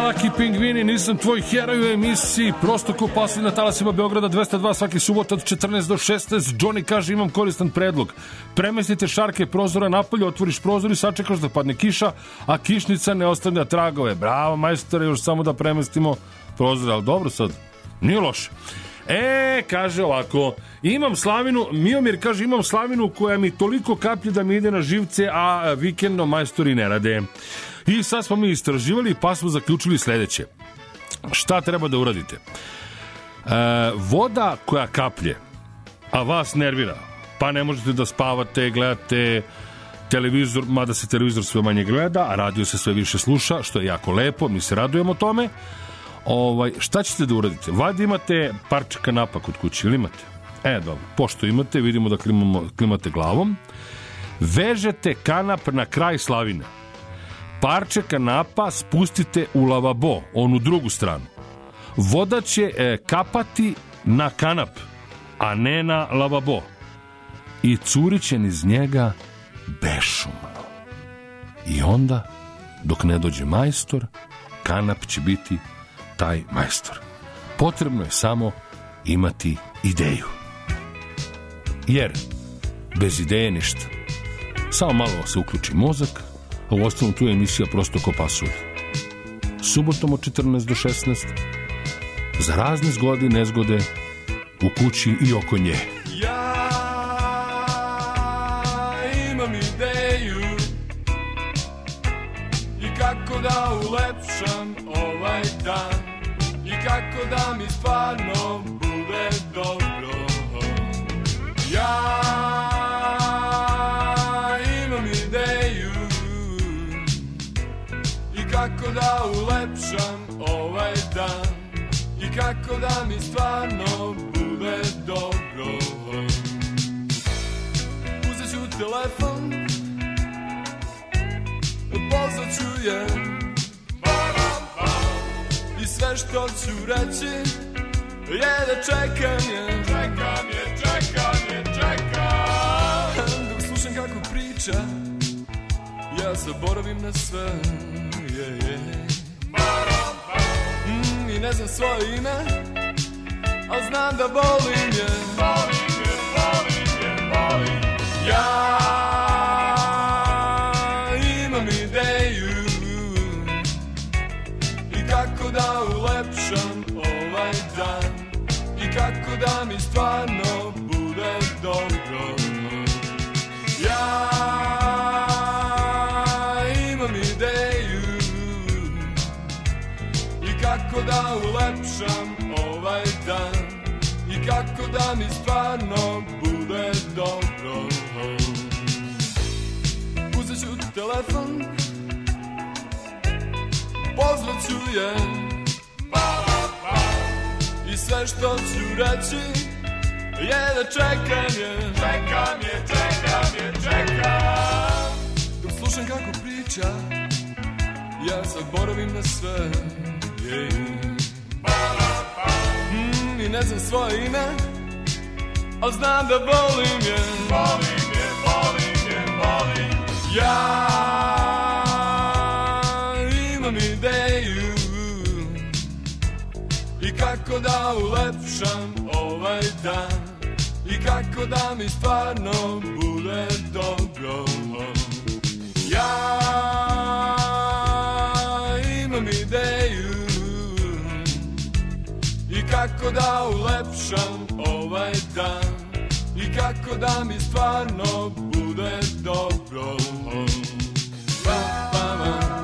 Mlaki pingvini, nisam tvoj heroj u emisiji Prosto ko pasli na talasima Beograda dvesta dva svaki subot od četrnaest do šesnaest. Johnny kaže, imam koristan predlog. Premestite šarke prozora napolje, otvoriš prozor i sačekaš da padne kiša, a kišnica ne ostavlja tragove. Bravo, majstore, još samo da premestimo prozor, ali dobro sad, nije loše. E, kaže ovako, imam slavinu, Miomir kaže, imam slavinu koja mi toliko kaplje da mi ide na živce, a vikendno majstori ne rade. I sad smo mi istraživali pa smo zaključili sledeće. Šta treba da uradite? E, voda koja kaplje, a vas nervira, pa ne možete da spavate, gledate televizor, mada se televizor sve manje gleda, a radio se sve više sluša, što je jako lepo, mi se radujemo tome. Ovaj, šta ćete da uradite? Valjda imate parče kanapa kod kuće, ili imate? E, dobro, pošto imate, vidimo da klimamo, klimate glavom. Vežete kanap na kraj slavine. Parče kanapa spustite u lavabo, onu drugu stranu. Voda će e, kapati na kanap, a ne na lavabo. I curit će niz njega bešumno. I onda, dok ne dođe majstor, kanap će biti taj majstor. Potrebno je samo imati ideju. Jer bez ideje ništa. Samo malo se uključi mozak, a u ostalom tu je emisija Prosto ko pasulj. Subotom od četrnaest do šesnaest za razne zgode i nezgode u kući i oko nje. Ja imam ideju i kako da ulepšam ovaj dan i kako da mi stvarno bude dobro. Ja imam ideju i kako da ulepšam ovaj dan i kako da mi stvarno bude dobro. Uzet ću telefon, pozvat ću je i sve što ću reći je da čekam je. Čekam je, čekam je, čekam. Dok slušam kako priča, ja zaboravim na sve. Yeah, yeah. Mm, I ne znam svoje ime, al znam da volim je. Volim je, volim je, volim. Ja imam ideju i kako da ulepšam ovaj dan i kako da mi stvarno bude dobro. Ja imam ideju i kako da ulepšam ovaj dan i kako da mi stvarno bude dobro. Uzet ću telefon, pozvat ću je i sve što ću reći je da čekam je. Čekam je, čekam je, čekam. Dok slušam kako priča, ja zaboravim na sve. Yeah. Mm, I ne znam svoje ime, al znam da volim je. Volim je, volim je, volim. Ja imam ideju i kako da ulepšam ovaj dan i kako da mi stvarno bude dobro. Ja imam ideju i kako da ulepšam ovaj dan i kako da mi stvarno bude dobro. Pa, pa, pa.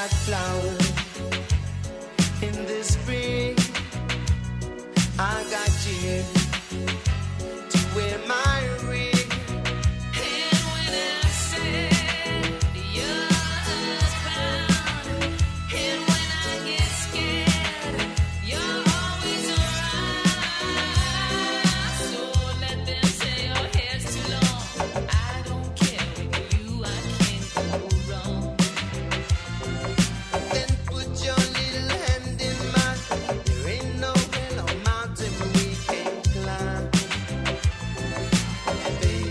like flowers in the spring. I got you to wear my ring. And when I said you're husband, and when I get scared, you're always around. So let them say your hair's too long. I don't care, with you I can't go wrong. Then put your little hand in mine. There ain't no hill or mountain we can't climb. Baby,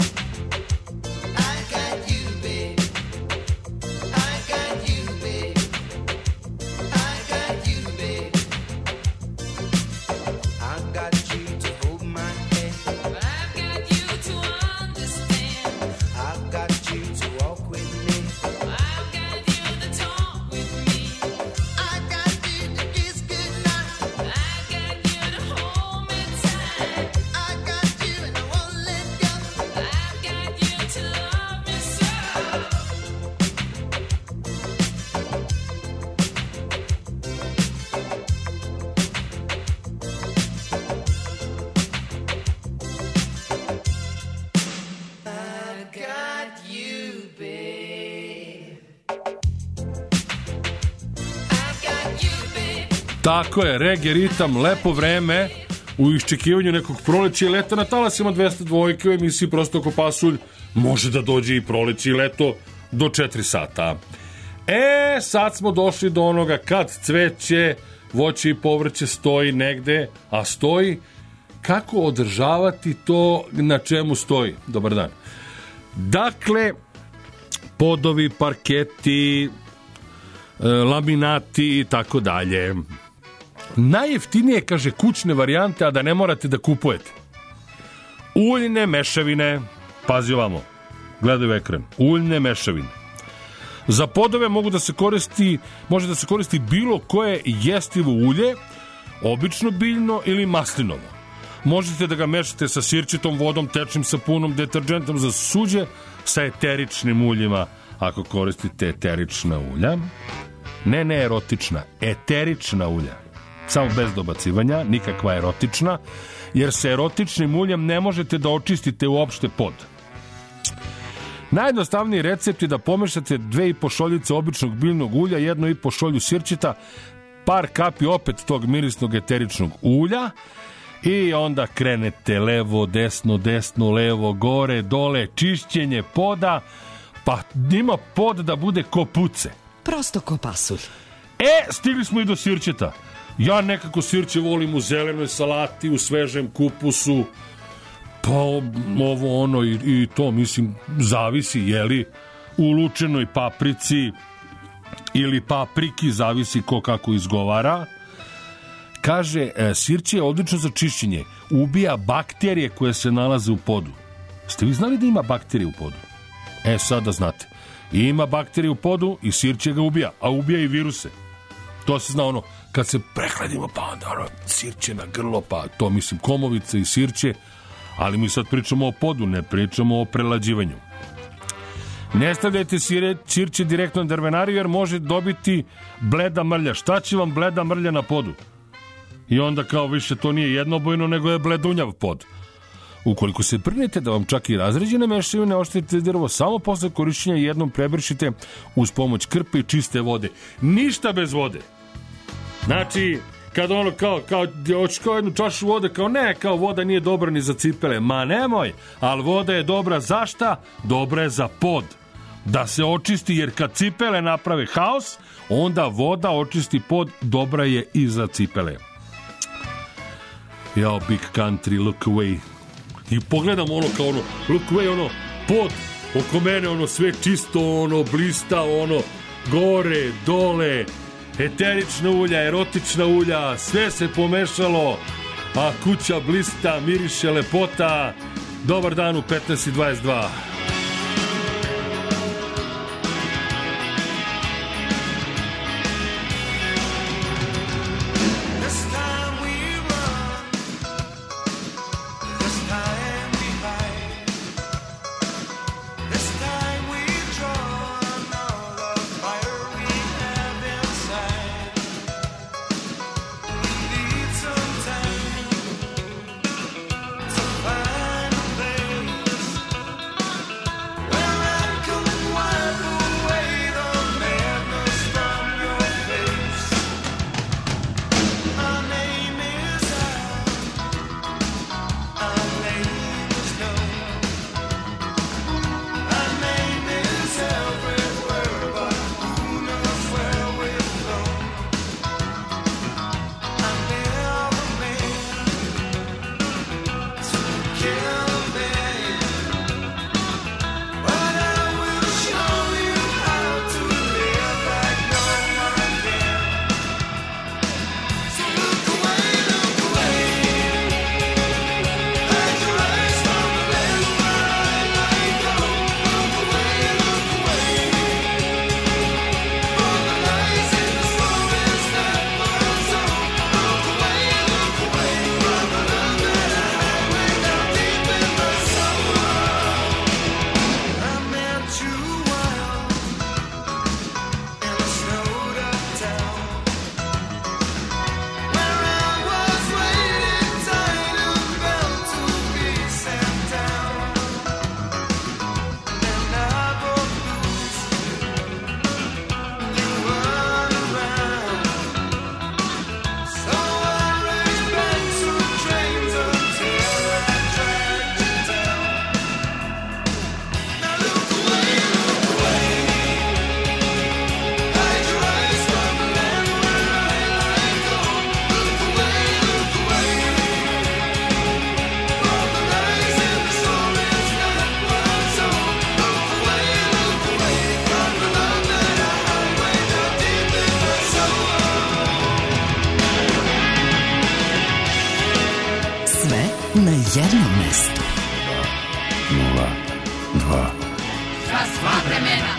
I got you, babe. I got you, babe. I got you, babe. I got you to hold my hand. I've got you to understand. I've got you to walk with me. I've got you to talk with me. I got you to kiss goodnight. I got you to hold me tight. I got you and I won't let go. I've got you to love me so. I got you, babe. I got you, babe. Tako je, reggae ritam, lepo vreme u iščekivanju nekog proleća i leta na talasima dvesta dvojke u emisiji Prosto ko pasulj. Može da dođe i proleće i leto do četiri sata. E, sad smo došli do onoga kad cveće, voće i povrće stoji negde, a stoji kako održavati to na čemu stoji. Dobar dan. Dakle, podovi, parketi, e, laminati i tako dalje. Najjeftinije, kaže, kućne varijante, a da ne morate da kupujete. Uljne mešavine, pazi ovamo, gledaj u ekran, uljne mešavine. Za podove mogu da se koristi, može da se koristi bilo koje jestivo ulje, obično biljno ili maslinovo. Možete da ga mešate sa sirčitom vodom, tečnim sapunom, deterđentom za suđe, sa eteričnim uljima, ako koristite eterična ulja. Ne, ne erotična, eterična ulja. Samo bez dobacivanja, nikakva erotična, jer se erotičnim uljem ne možete da očistite uopšte pod. Najjednostavniji recept je da pomešate dve i po šoljice običnog biljnog ulja, jedno i po šolju sirćita, par kapi opet tog mirisnog eteričnog ulja i onda krenete levo, desno, desno, levo, gore, dole, čišćenje poda, pa ima pod da bude ko puce. Prosto ko pasulj. E, stigli smo i do sirćeta. Ja nekako sirće volim u zelenoj salati, u svežem kupusu, pa ovo ono i, i to, mislim, zavisi, jeli, u lučenoj paprici ili papriki, zavisi ko kako izgovara. Kaže, e, sirće je odlično za čišćenje, ubija bakterije koje se nalaze u podu. Ste vi znali da ima bakterije u podu? E, sada znate. Ima bakterije u podu i sirće ga ubija, a ubija i viruse. To se zna ono, kad se prehladimo, pa onda ono, sirće na grlo, pa to mislim komovice i sirće, ali mi sad pričamo o podu, ne pričamo o prelađivanju. Ne stavljajte sire, sirće direktno na drvenariju, jer može dobiti bleda mrlja. Šta će vam bleda mrlja na podu? I onda kao više to nije jednobojno, nego je bledunjav pod. Ukoliko se brinete da vam čak i razređene mešavine oštetite drvo, samo posle korišćenja jednom prebršite uz pomoć krpe i čiste vode. Ništa bez vode. Znači, kada ono kao, kao, hoćeš kao jednu čašu vode, kao ne, kao voda nije dobra ni za cipele. Ma nemoj, ali voda je dobra za šta? Dobra je za pod. Da se očisti, jer kad cipele naprave haos, onda voda očisti pod, dobra je i za cipele. Jao, big country, look away. I pogledam ono kao ono, look away, ono, pod, oko mene, ono, sve čisto, ono, blista, ono, gore, dole, eterična ulja, erotična ulja, sve se pomešalo, a kuća blista, miriše, lepota. Dobar dan u petnaest i dvadeset dva. This time we draw on all the fire we have. jednom mestu. Nula, dva. Za sva vremena.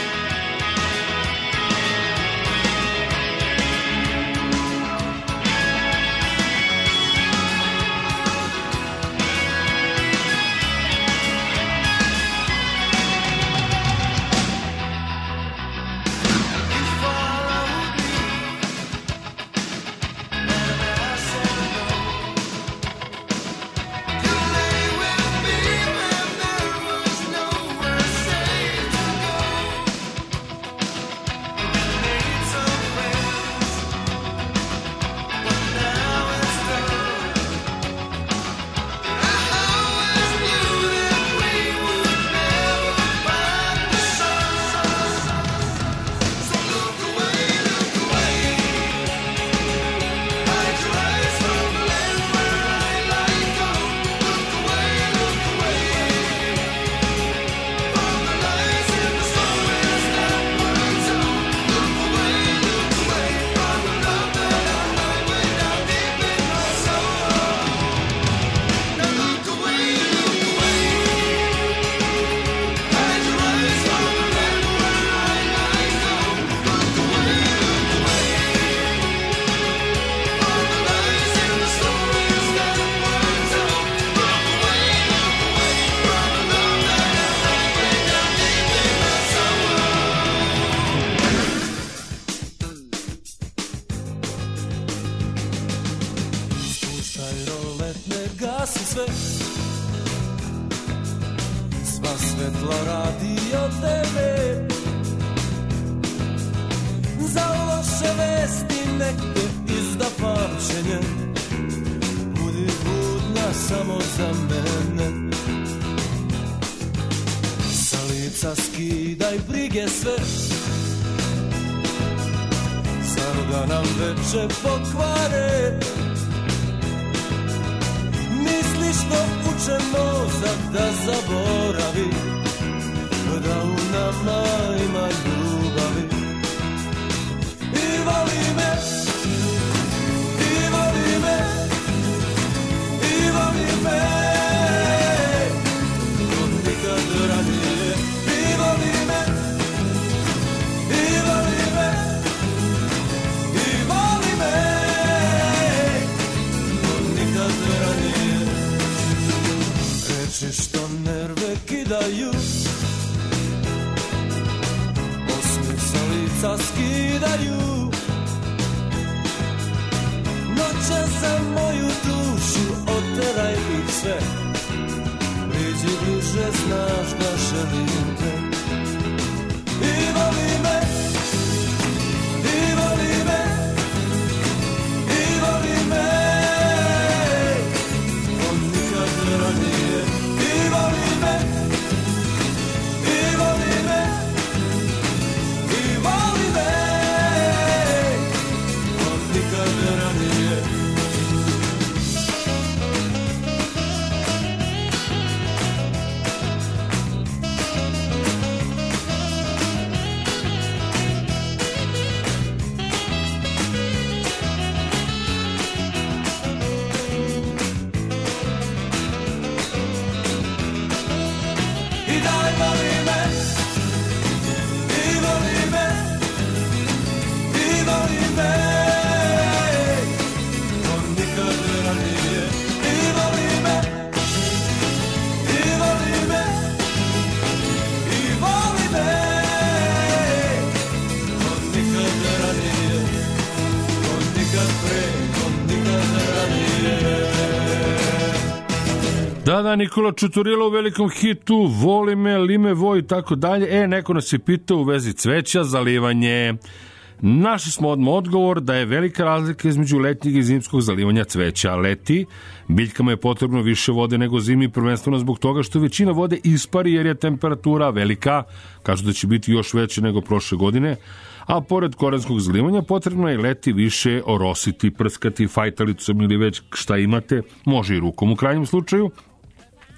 Da, da, Nikola Čuturilo u velikom hitu Voli me, li me voj i tako dalje. E, neko nas je pitao u vezi cveća, zalivanje. Našli smo odmah odgovor da je velika razlika između letnjeg i zimskog zalivanja cveća. Leti, biljkama je potrebno više vode nego zimi, prvenstveno zbog toga što većina vode ispari jer je temperatura velika, kažu da će biti još veće nego prošle godine, a pored korenskog zalivanja potrebno je leti više orositi, prskati fajtalicom ili već šta imate, može i rukom u krajnjem slučaju.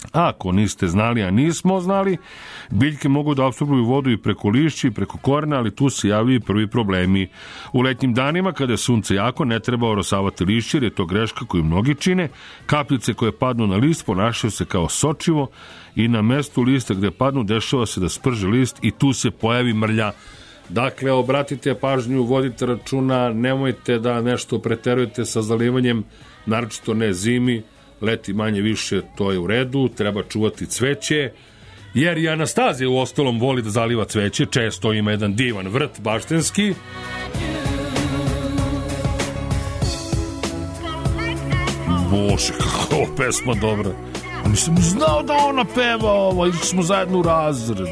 Ako niste znali, a nismo znali, biljke mogu da apsorbuju vodu i preko lišća i preko korena, ali tu se javljaju prvi problemi. U letnjim danima, kada je sunce jako, ne treba orosavati lišće, jer je to greška koju mnogi čine. Kapljice koje padnu na list ponašaju se kao sočivo i na mestu lista gde padnu dešava se da sprže list i tu se pojavi mrlja. Dakle, obratite pažnju, vodite računa, nemojte da nešto preterujete sa zalivanjem, naročito ne zimi, leti manje više, to je u redu, treba čuvati cveće, jer i Anastazija u ostalom voli da zaliva cveće, često ima jedan divan vrt baštenski. Bože, kako je ovo pesma dobra. A nisam znao da ona peva ovo, išli smo zajedno u razred.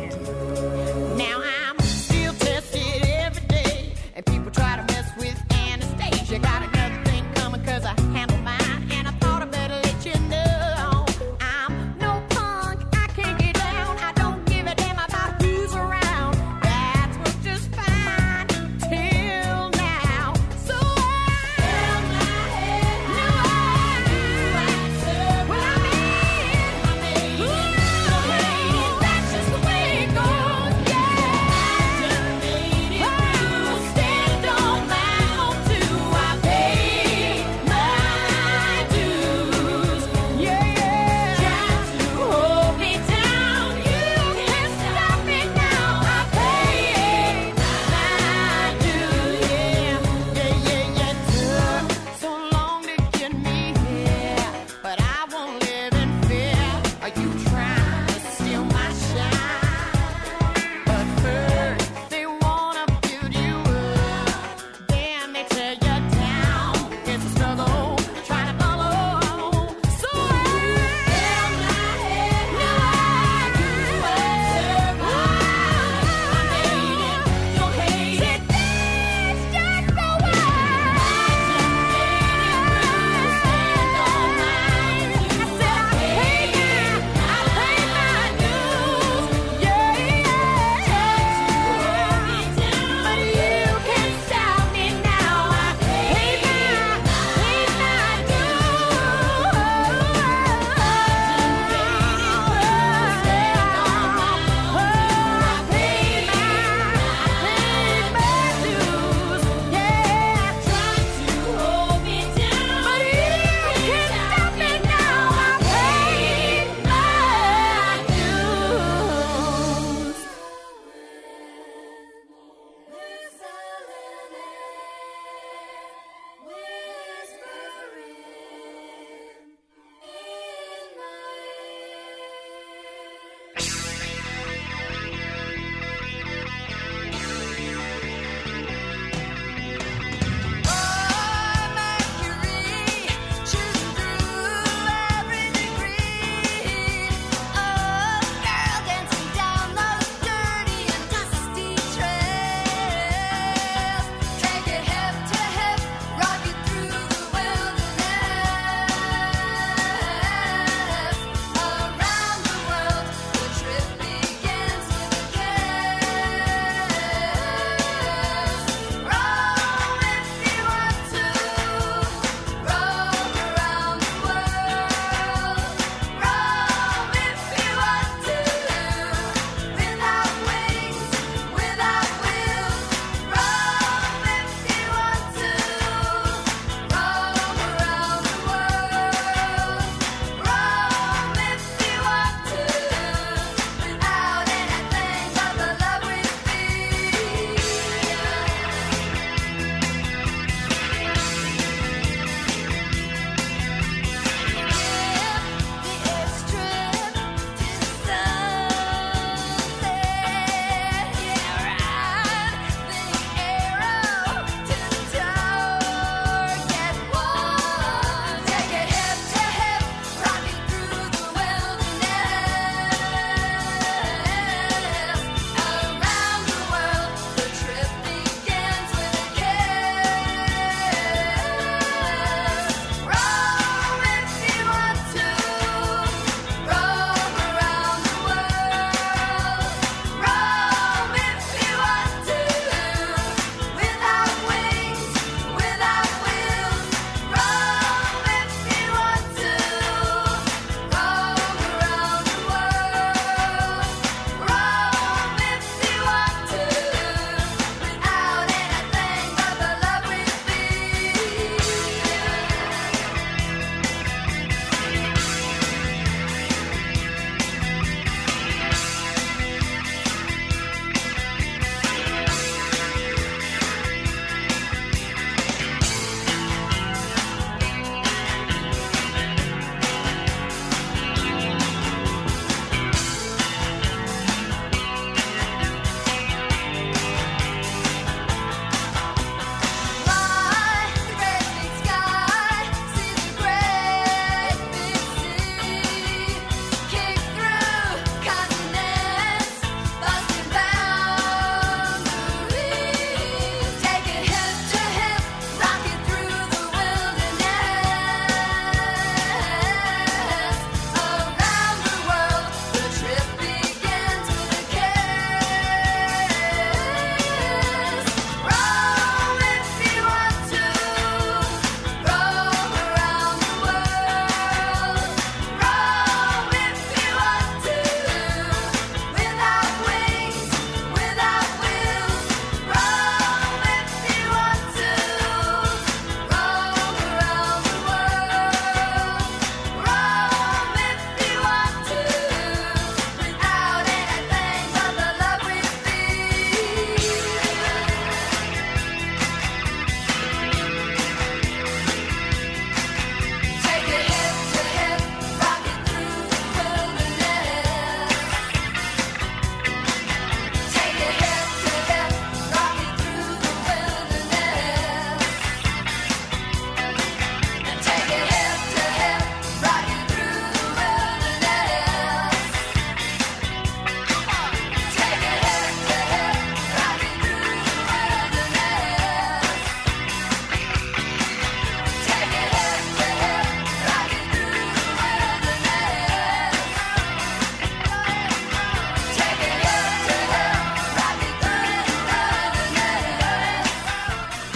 Go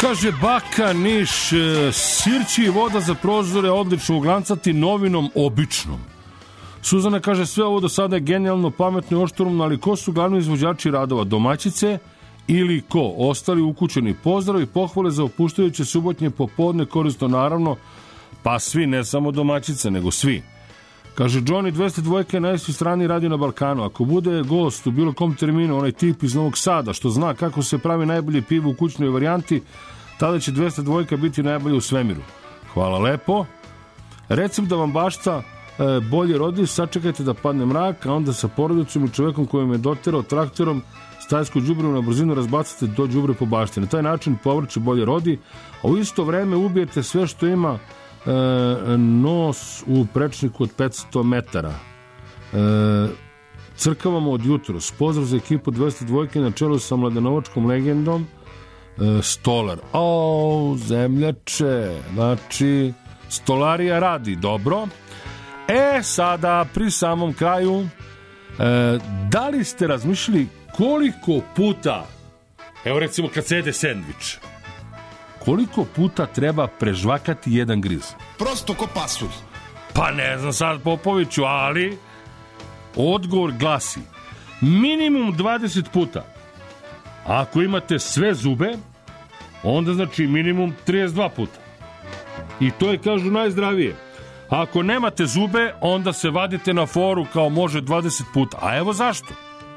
kaže Baka Niš, sirći i voda za prozore odlično uglancati novinom običnom. Suzana kaže, sve ovo do sada je genijalno, pametno i ošturumno, ali ko su glavni izvođači radova? Domaćice ili ko? Ostali ukućeni pozdrav i pohvale za opuštajuće subotnje popodne, korisno naravno, pa svi, ne samo domaćice, nego svi. Kaže, Johnny dvesta dva je najsvi strani radio na Balkanu. Ako bude gost u bilo kom terminu, onaj tip iz Novog Sada, što zna kako se pravi najbolje pivo u kućnoj varijanti, tada će dvesta dva biti najbolje u svemiru. Hvala lepo. Recept da vam bašta e, bolje rodi, sačekajte da padne mrak, a onda sa porodicom i čovekom kojim je doterao traktorom stajsko đubre na brzinu razbacite do đubre po bašti. Na taj način povrće bolje rodi, a u isto vreme ubijete sve što ima e, nos u prečniku od petsto metara. E, crkavamo od jutros. Pozdrav za ekipu dvesta dva na čelu sa mladenovačkom legendom e, Stolar. O, zemljače, znači stolarija radi dobro. E, sada pri samom kraju, e, da li ste razmišljali koliko puta, evo recimo kad se jede sendvič, koliko puta treba prežvakati jedan griz? Prosto ko pasulj. Pa ne znam sad, Popoviću, ali odgovor glasi minimum dvadeset puta. A ako imate sve zube, onda znači minimum trideset dva puta. I to je, kažu, najzdravije. Ako nemate zube, onda se vadite na foru kao može dvadeset puta. A evo zašto.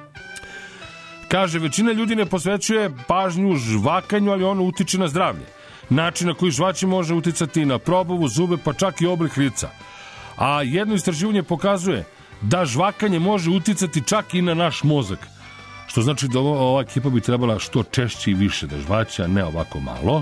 Kaže, većina ljudi ne posvećuje pažnju žvakanju, ali ono utiče na zdravlje. Način na koji žvači može uticati na probavu, zube, pa čak i oblik lica. A jedno istraživanje pokazuje da žvakanje može uticati čak i na naš mozak. Što znači da ova, ova ekipa bi trebala što češće i više da žvaća, ne ovako malo.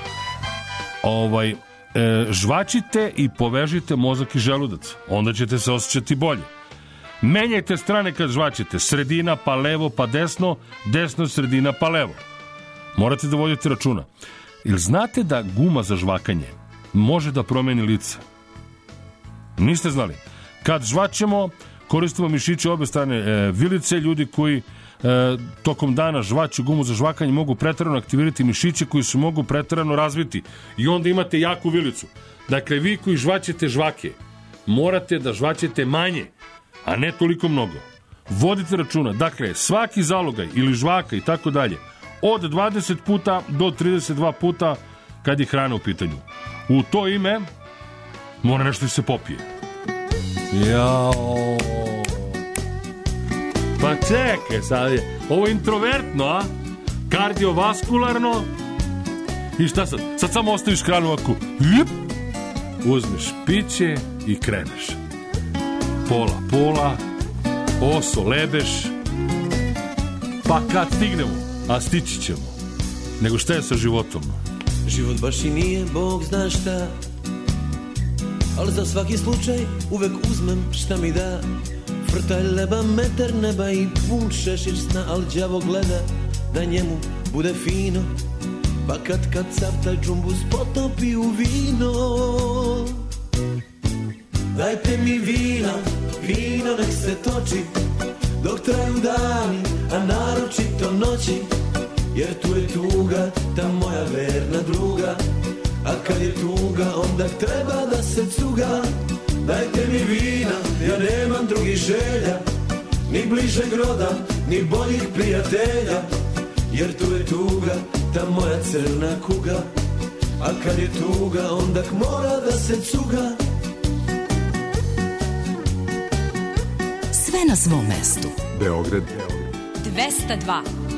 Ovaj, e, žvačite i povežite mozak i želudac. Onda ćete se osjećati bolje. Menjajte strane kad žvačete. Sredina pa levo pa desno, desno sredina pa levo. Morate da vodite računa. Jel znate da guma za žvakanje može da promeni lice? Niste znali? Kad žvaćemo, koristimo mišiće obe strane e, vilice. Ljudi koji e, tokom dana žvaću gumu za žvakanje mogu preterano aktivirati mišiće koji se mogu preterano razviti. I onda imate jaku vilicu. Dakle, vi koji žvaćete žvake, morate da žvaćete manje, a ne toliko mnogo. Vodite računa, dakle, svaki zalogaj ili žvaka i tako dalje, od dvadeset puta do trideset dva puta kad je hrana u pitanju. U to ime mora nešto da se popije. Jao. Pa čekaj, sad je ovo introvertno, a? Kardiovaskularno. I šta sad? Sad samo ostaviš hranu ovako. Ljup. Uzmeš piće i kreneš. Pola, pola, oso, lebeš, pa kad stignemo, a stići ćemo, nego šta je sa životom? Život baš i nije, Bog zna šta, ali za svaki slučaj uvek uzmem šta mi da. Frtaj leba, metar neba i pun šešir sna, al đavo gleda da njemu bude fino, pa kad kad sav taj džumbus potopi u vino. Dajte mi vina, vino nek se toči, dok traju dani, a naročito noći, jer tu je tuga, ta moja verna druga, a kad je tuga, onda treba da se cuga. Dajte mi vina, ja nemam drugih želja, ni bližeg roda, ni boljih prijatelja, jer tu je tuga, ta moja crna kuga, a kad je tuga, onda mora da se cuga. Sve na svom mestu. Beograd dvesta dva.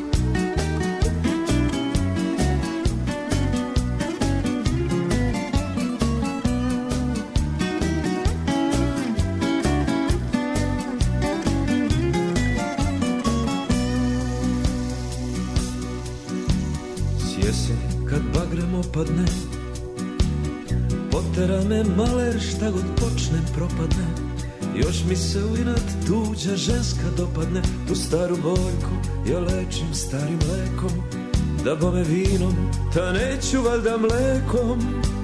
Sjese kad bagrem opadne, potera me maler, šta god počnem propadne. Još mi se u inat tuđa ženska dopadne, tu staru boljku ja lečim starim lekom, da bome vinom, ta neću valjda mlekom.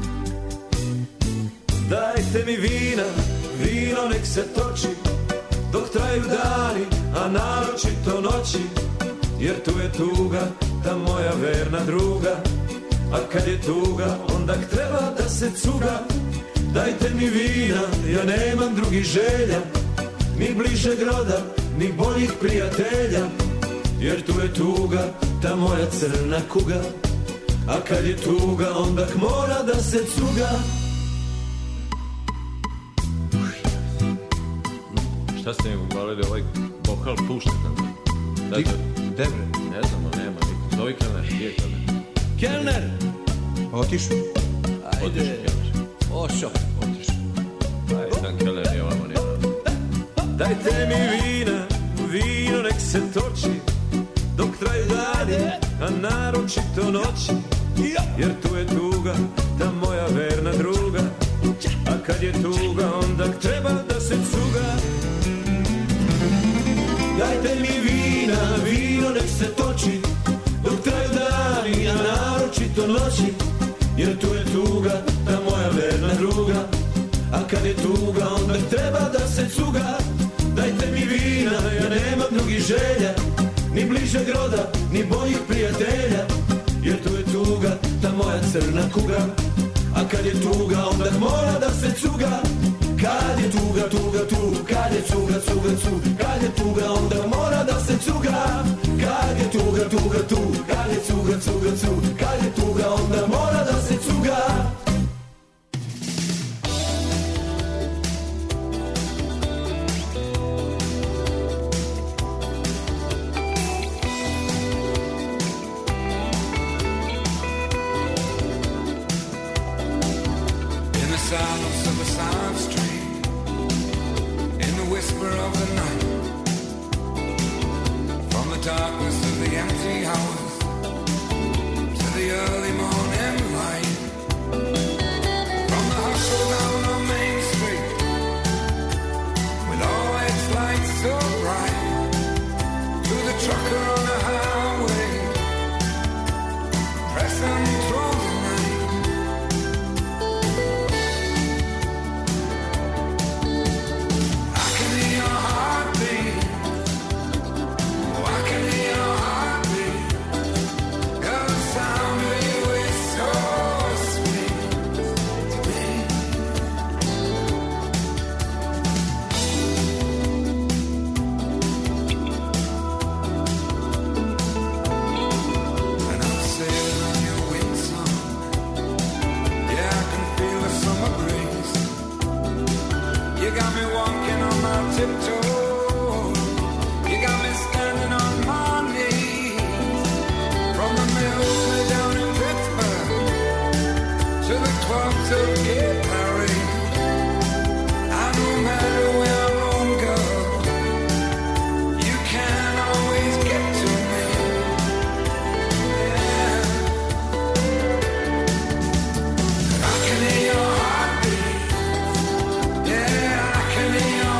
Dajte mi vina, vino nek se toči, dok traju dani, a naročito noći, jer tu je tuga, ta moja verna druga, a kad je tuga, onda treba da se cuga. Dajte mi vina, ja nemam drugih želja, ni bližeg roda, ni boljih prijatelja, jer tu je tuga, ta moja crna kuga, a kad je tuga, onda mora da se cuga. Šta ste mi uvalili, ovaj vokal pušta tamo? Ti, debre? Ne znam, ali nema niko. Zovi Kelner, gdje je Kelner? Kelner! Otišu. Otišu, Kelner. Ošo. Otišu. Ajde, dan Kelner je ovamo nije. Dajte mi vina, vino nek se toči, dok traju dani, a naročito noći, jer tu je tuga, ta moja verna druga, a kad je tuga, onda treba da se cuga. Dajte mi vina, vino nek se toči, dok traju dani, a naročito noći, jer tu je tuga, ta moja verna druga, a kad je tuga, onda treba da se cuga. Dajte mi vina, ja nemam drugih želja, ni bližeg roda, ni boljih prijatelja, jer tu je tuga, ta moja crna kuga, a kad je tuga, onda mora da se cuga. Kad je tuga, tuga, tu, kad je cuga, cuga, cu, kad je tuga, onda mora da se cuga. Kad je tuga, tuga, tu, kad je cuga, cuga, cu, kad je tuga, onda mora da se cuga. Silence of a silent street, in the whisper of the night, from the darkness of the empty hours to the early morning light, from the hustle down on Main Street, with all its lights so bright, to the trucker on the highway, pressing through the night. Tiptoe, you got me standing on my knees, from the mills way down in Pittsburgh to the clubs of Gay Paris. And no matter where I roam, girl, you can always get to me. Yeah, I can hear your heartbeat. Yeah, I can hear your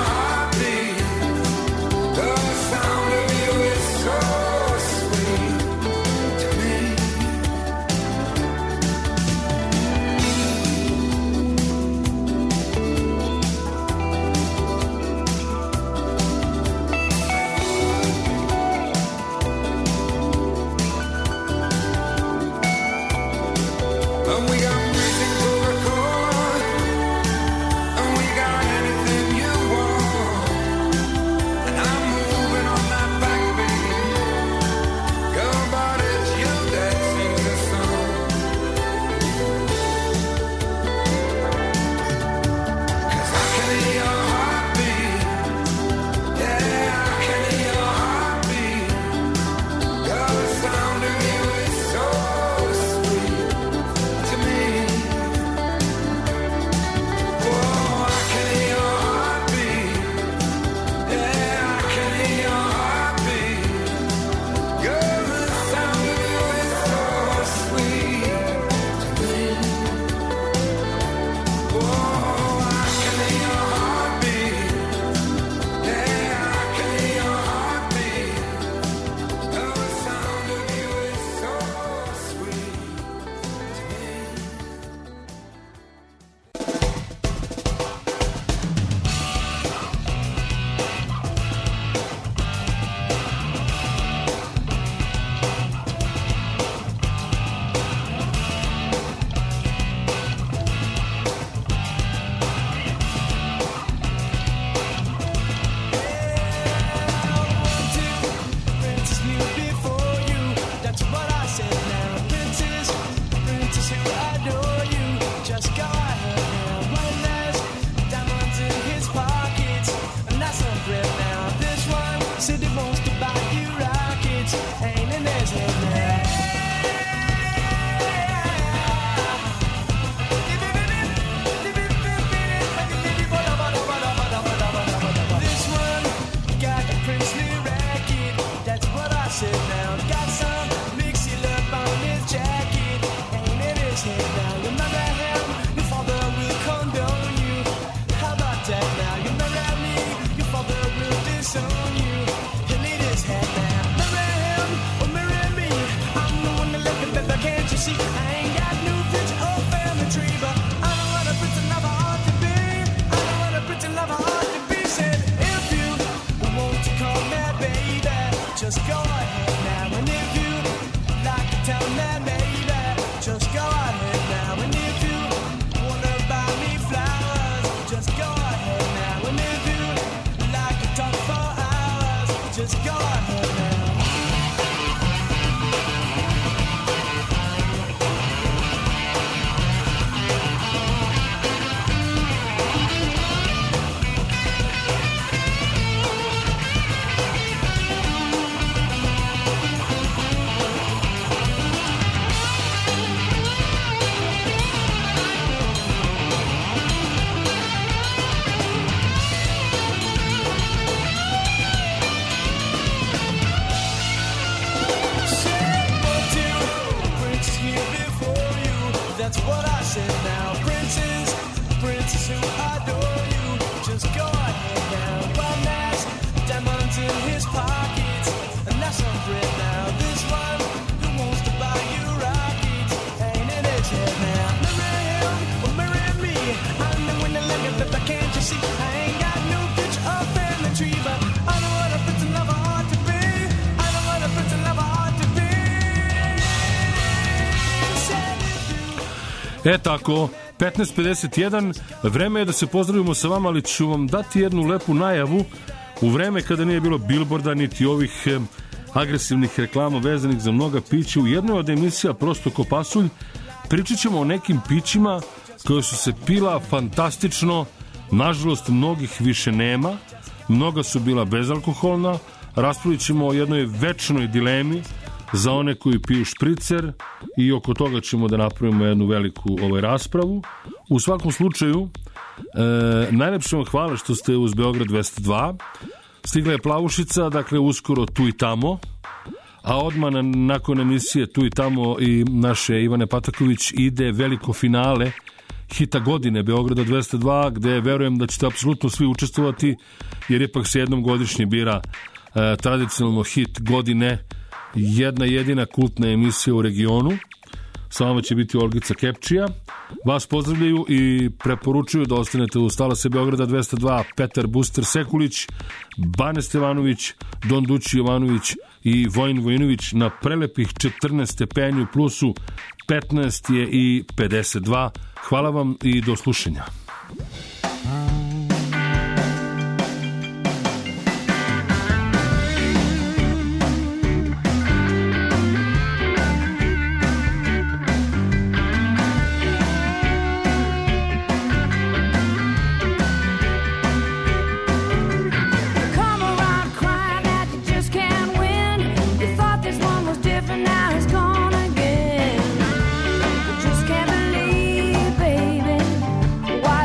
E tako, petnaest pedeset jedan, vreme je da se pozdravimo sa vama, ali ću vam dati jednu lepu najavu u vreme kada nije bilo bilborda niti ovih eh, agresivnih reklama vezanih za mnoga pića. U jednoj od emisija Prosto ko pasulj pričat ćemo o nekim pićima koje su se pila fantastično, nažalost mnogih više nema, mnoga su bila bezalkoholna. Raspravit ćemo o jednoj večnoj dilemi za one koji piju špricer i oko toga ćemo da napravimo jednu veliku ovaj raspravu. U svakom slučaju, e, najlepše vam hvala što ste uz Beograd dvesta dva. Stigla je plavušica, dakle uskoro tu i tamo, a odmah na, nakon emisije tu i tamo i naše Ivane Pataković ide veliko finale hita godine Beograda dvesta dva, gde verujem da ćete apsolutno svi učestvovati, jer ipak se jednom godišnje bira e, tradicionalno hit godine, jedna jedina kultna emisija u regionu. Sa vama će biti Olgica Kepčija. Vas pozdravljaju i preporučuju da ostanete u Talase Beograda dvesta dva Petar Buster Sekulić, Bane Stevanović, Don Dući Jovanović i Vojin Vojinović na prelepih četrnaest stepeni u plusu, petnaest je i pedeset dva. Hvala vam i do slušanja. Why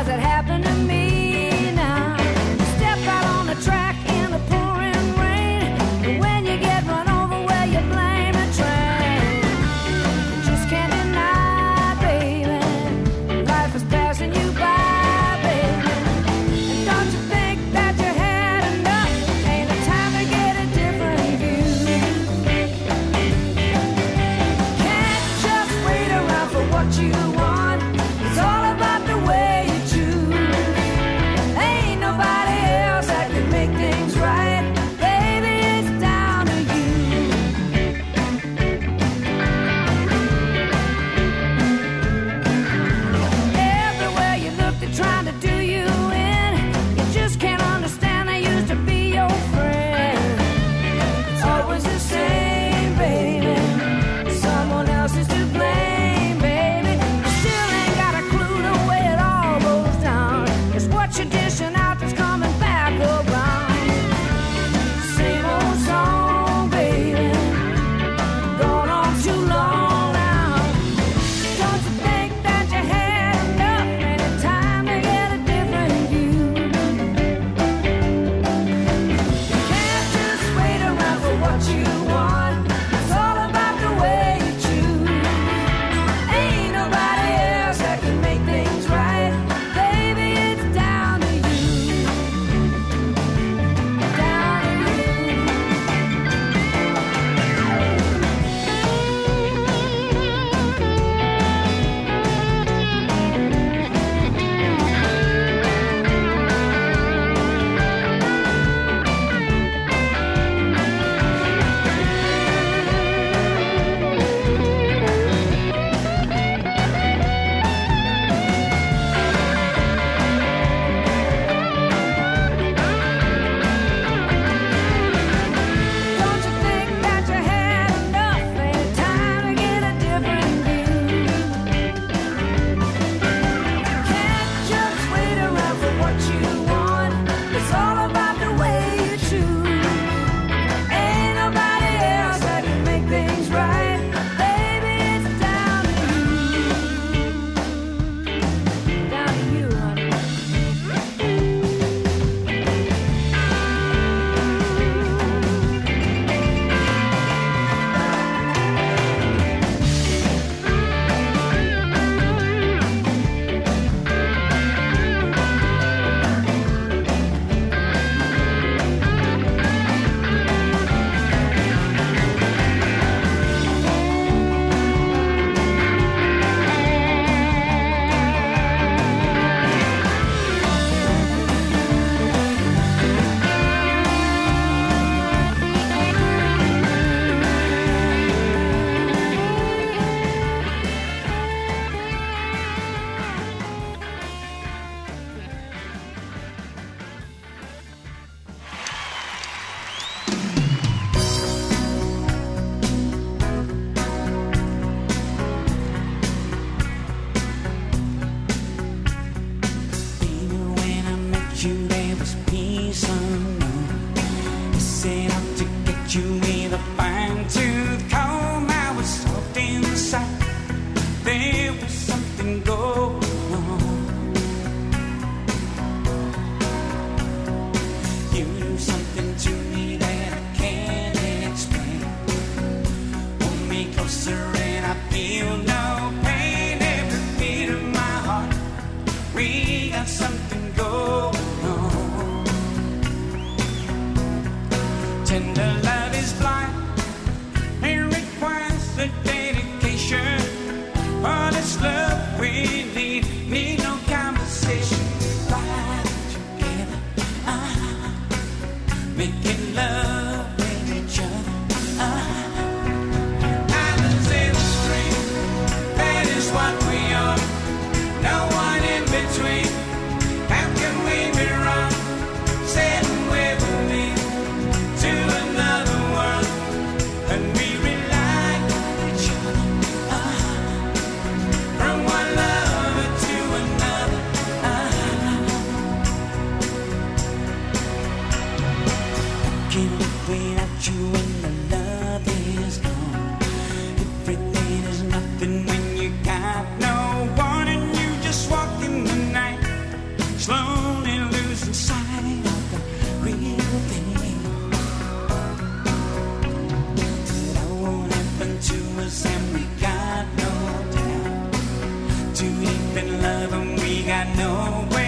was peace unknown. He set out to get you with a fine tooth comb. I was soft inside. There was something going on. You knew something to me that I can't explain. Hold me closer and I feel no pain. Every beat of my heart, we got something going on. Tender love is blind. It requires a dedication. All this love we need, need no conversation. Right together, uh, making love with each other. Uh, islands in the stream, that is what we are. No one in between. How can we be wrong? Sailing with me to another world, and we rely on each other. Uh, From one lover to another, I can't live without you when the love is gone. Everything is nothing when you got no one, and you just walk in the night, slowly losing sight of the real thing. That won't happen to us, and we got no doubt. Too deep in love and we got no way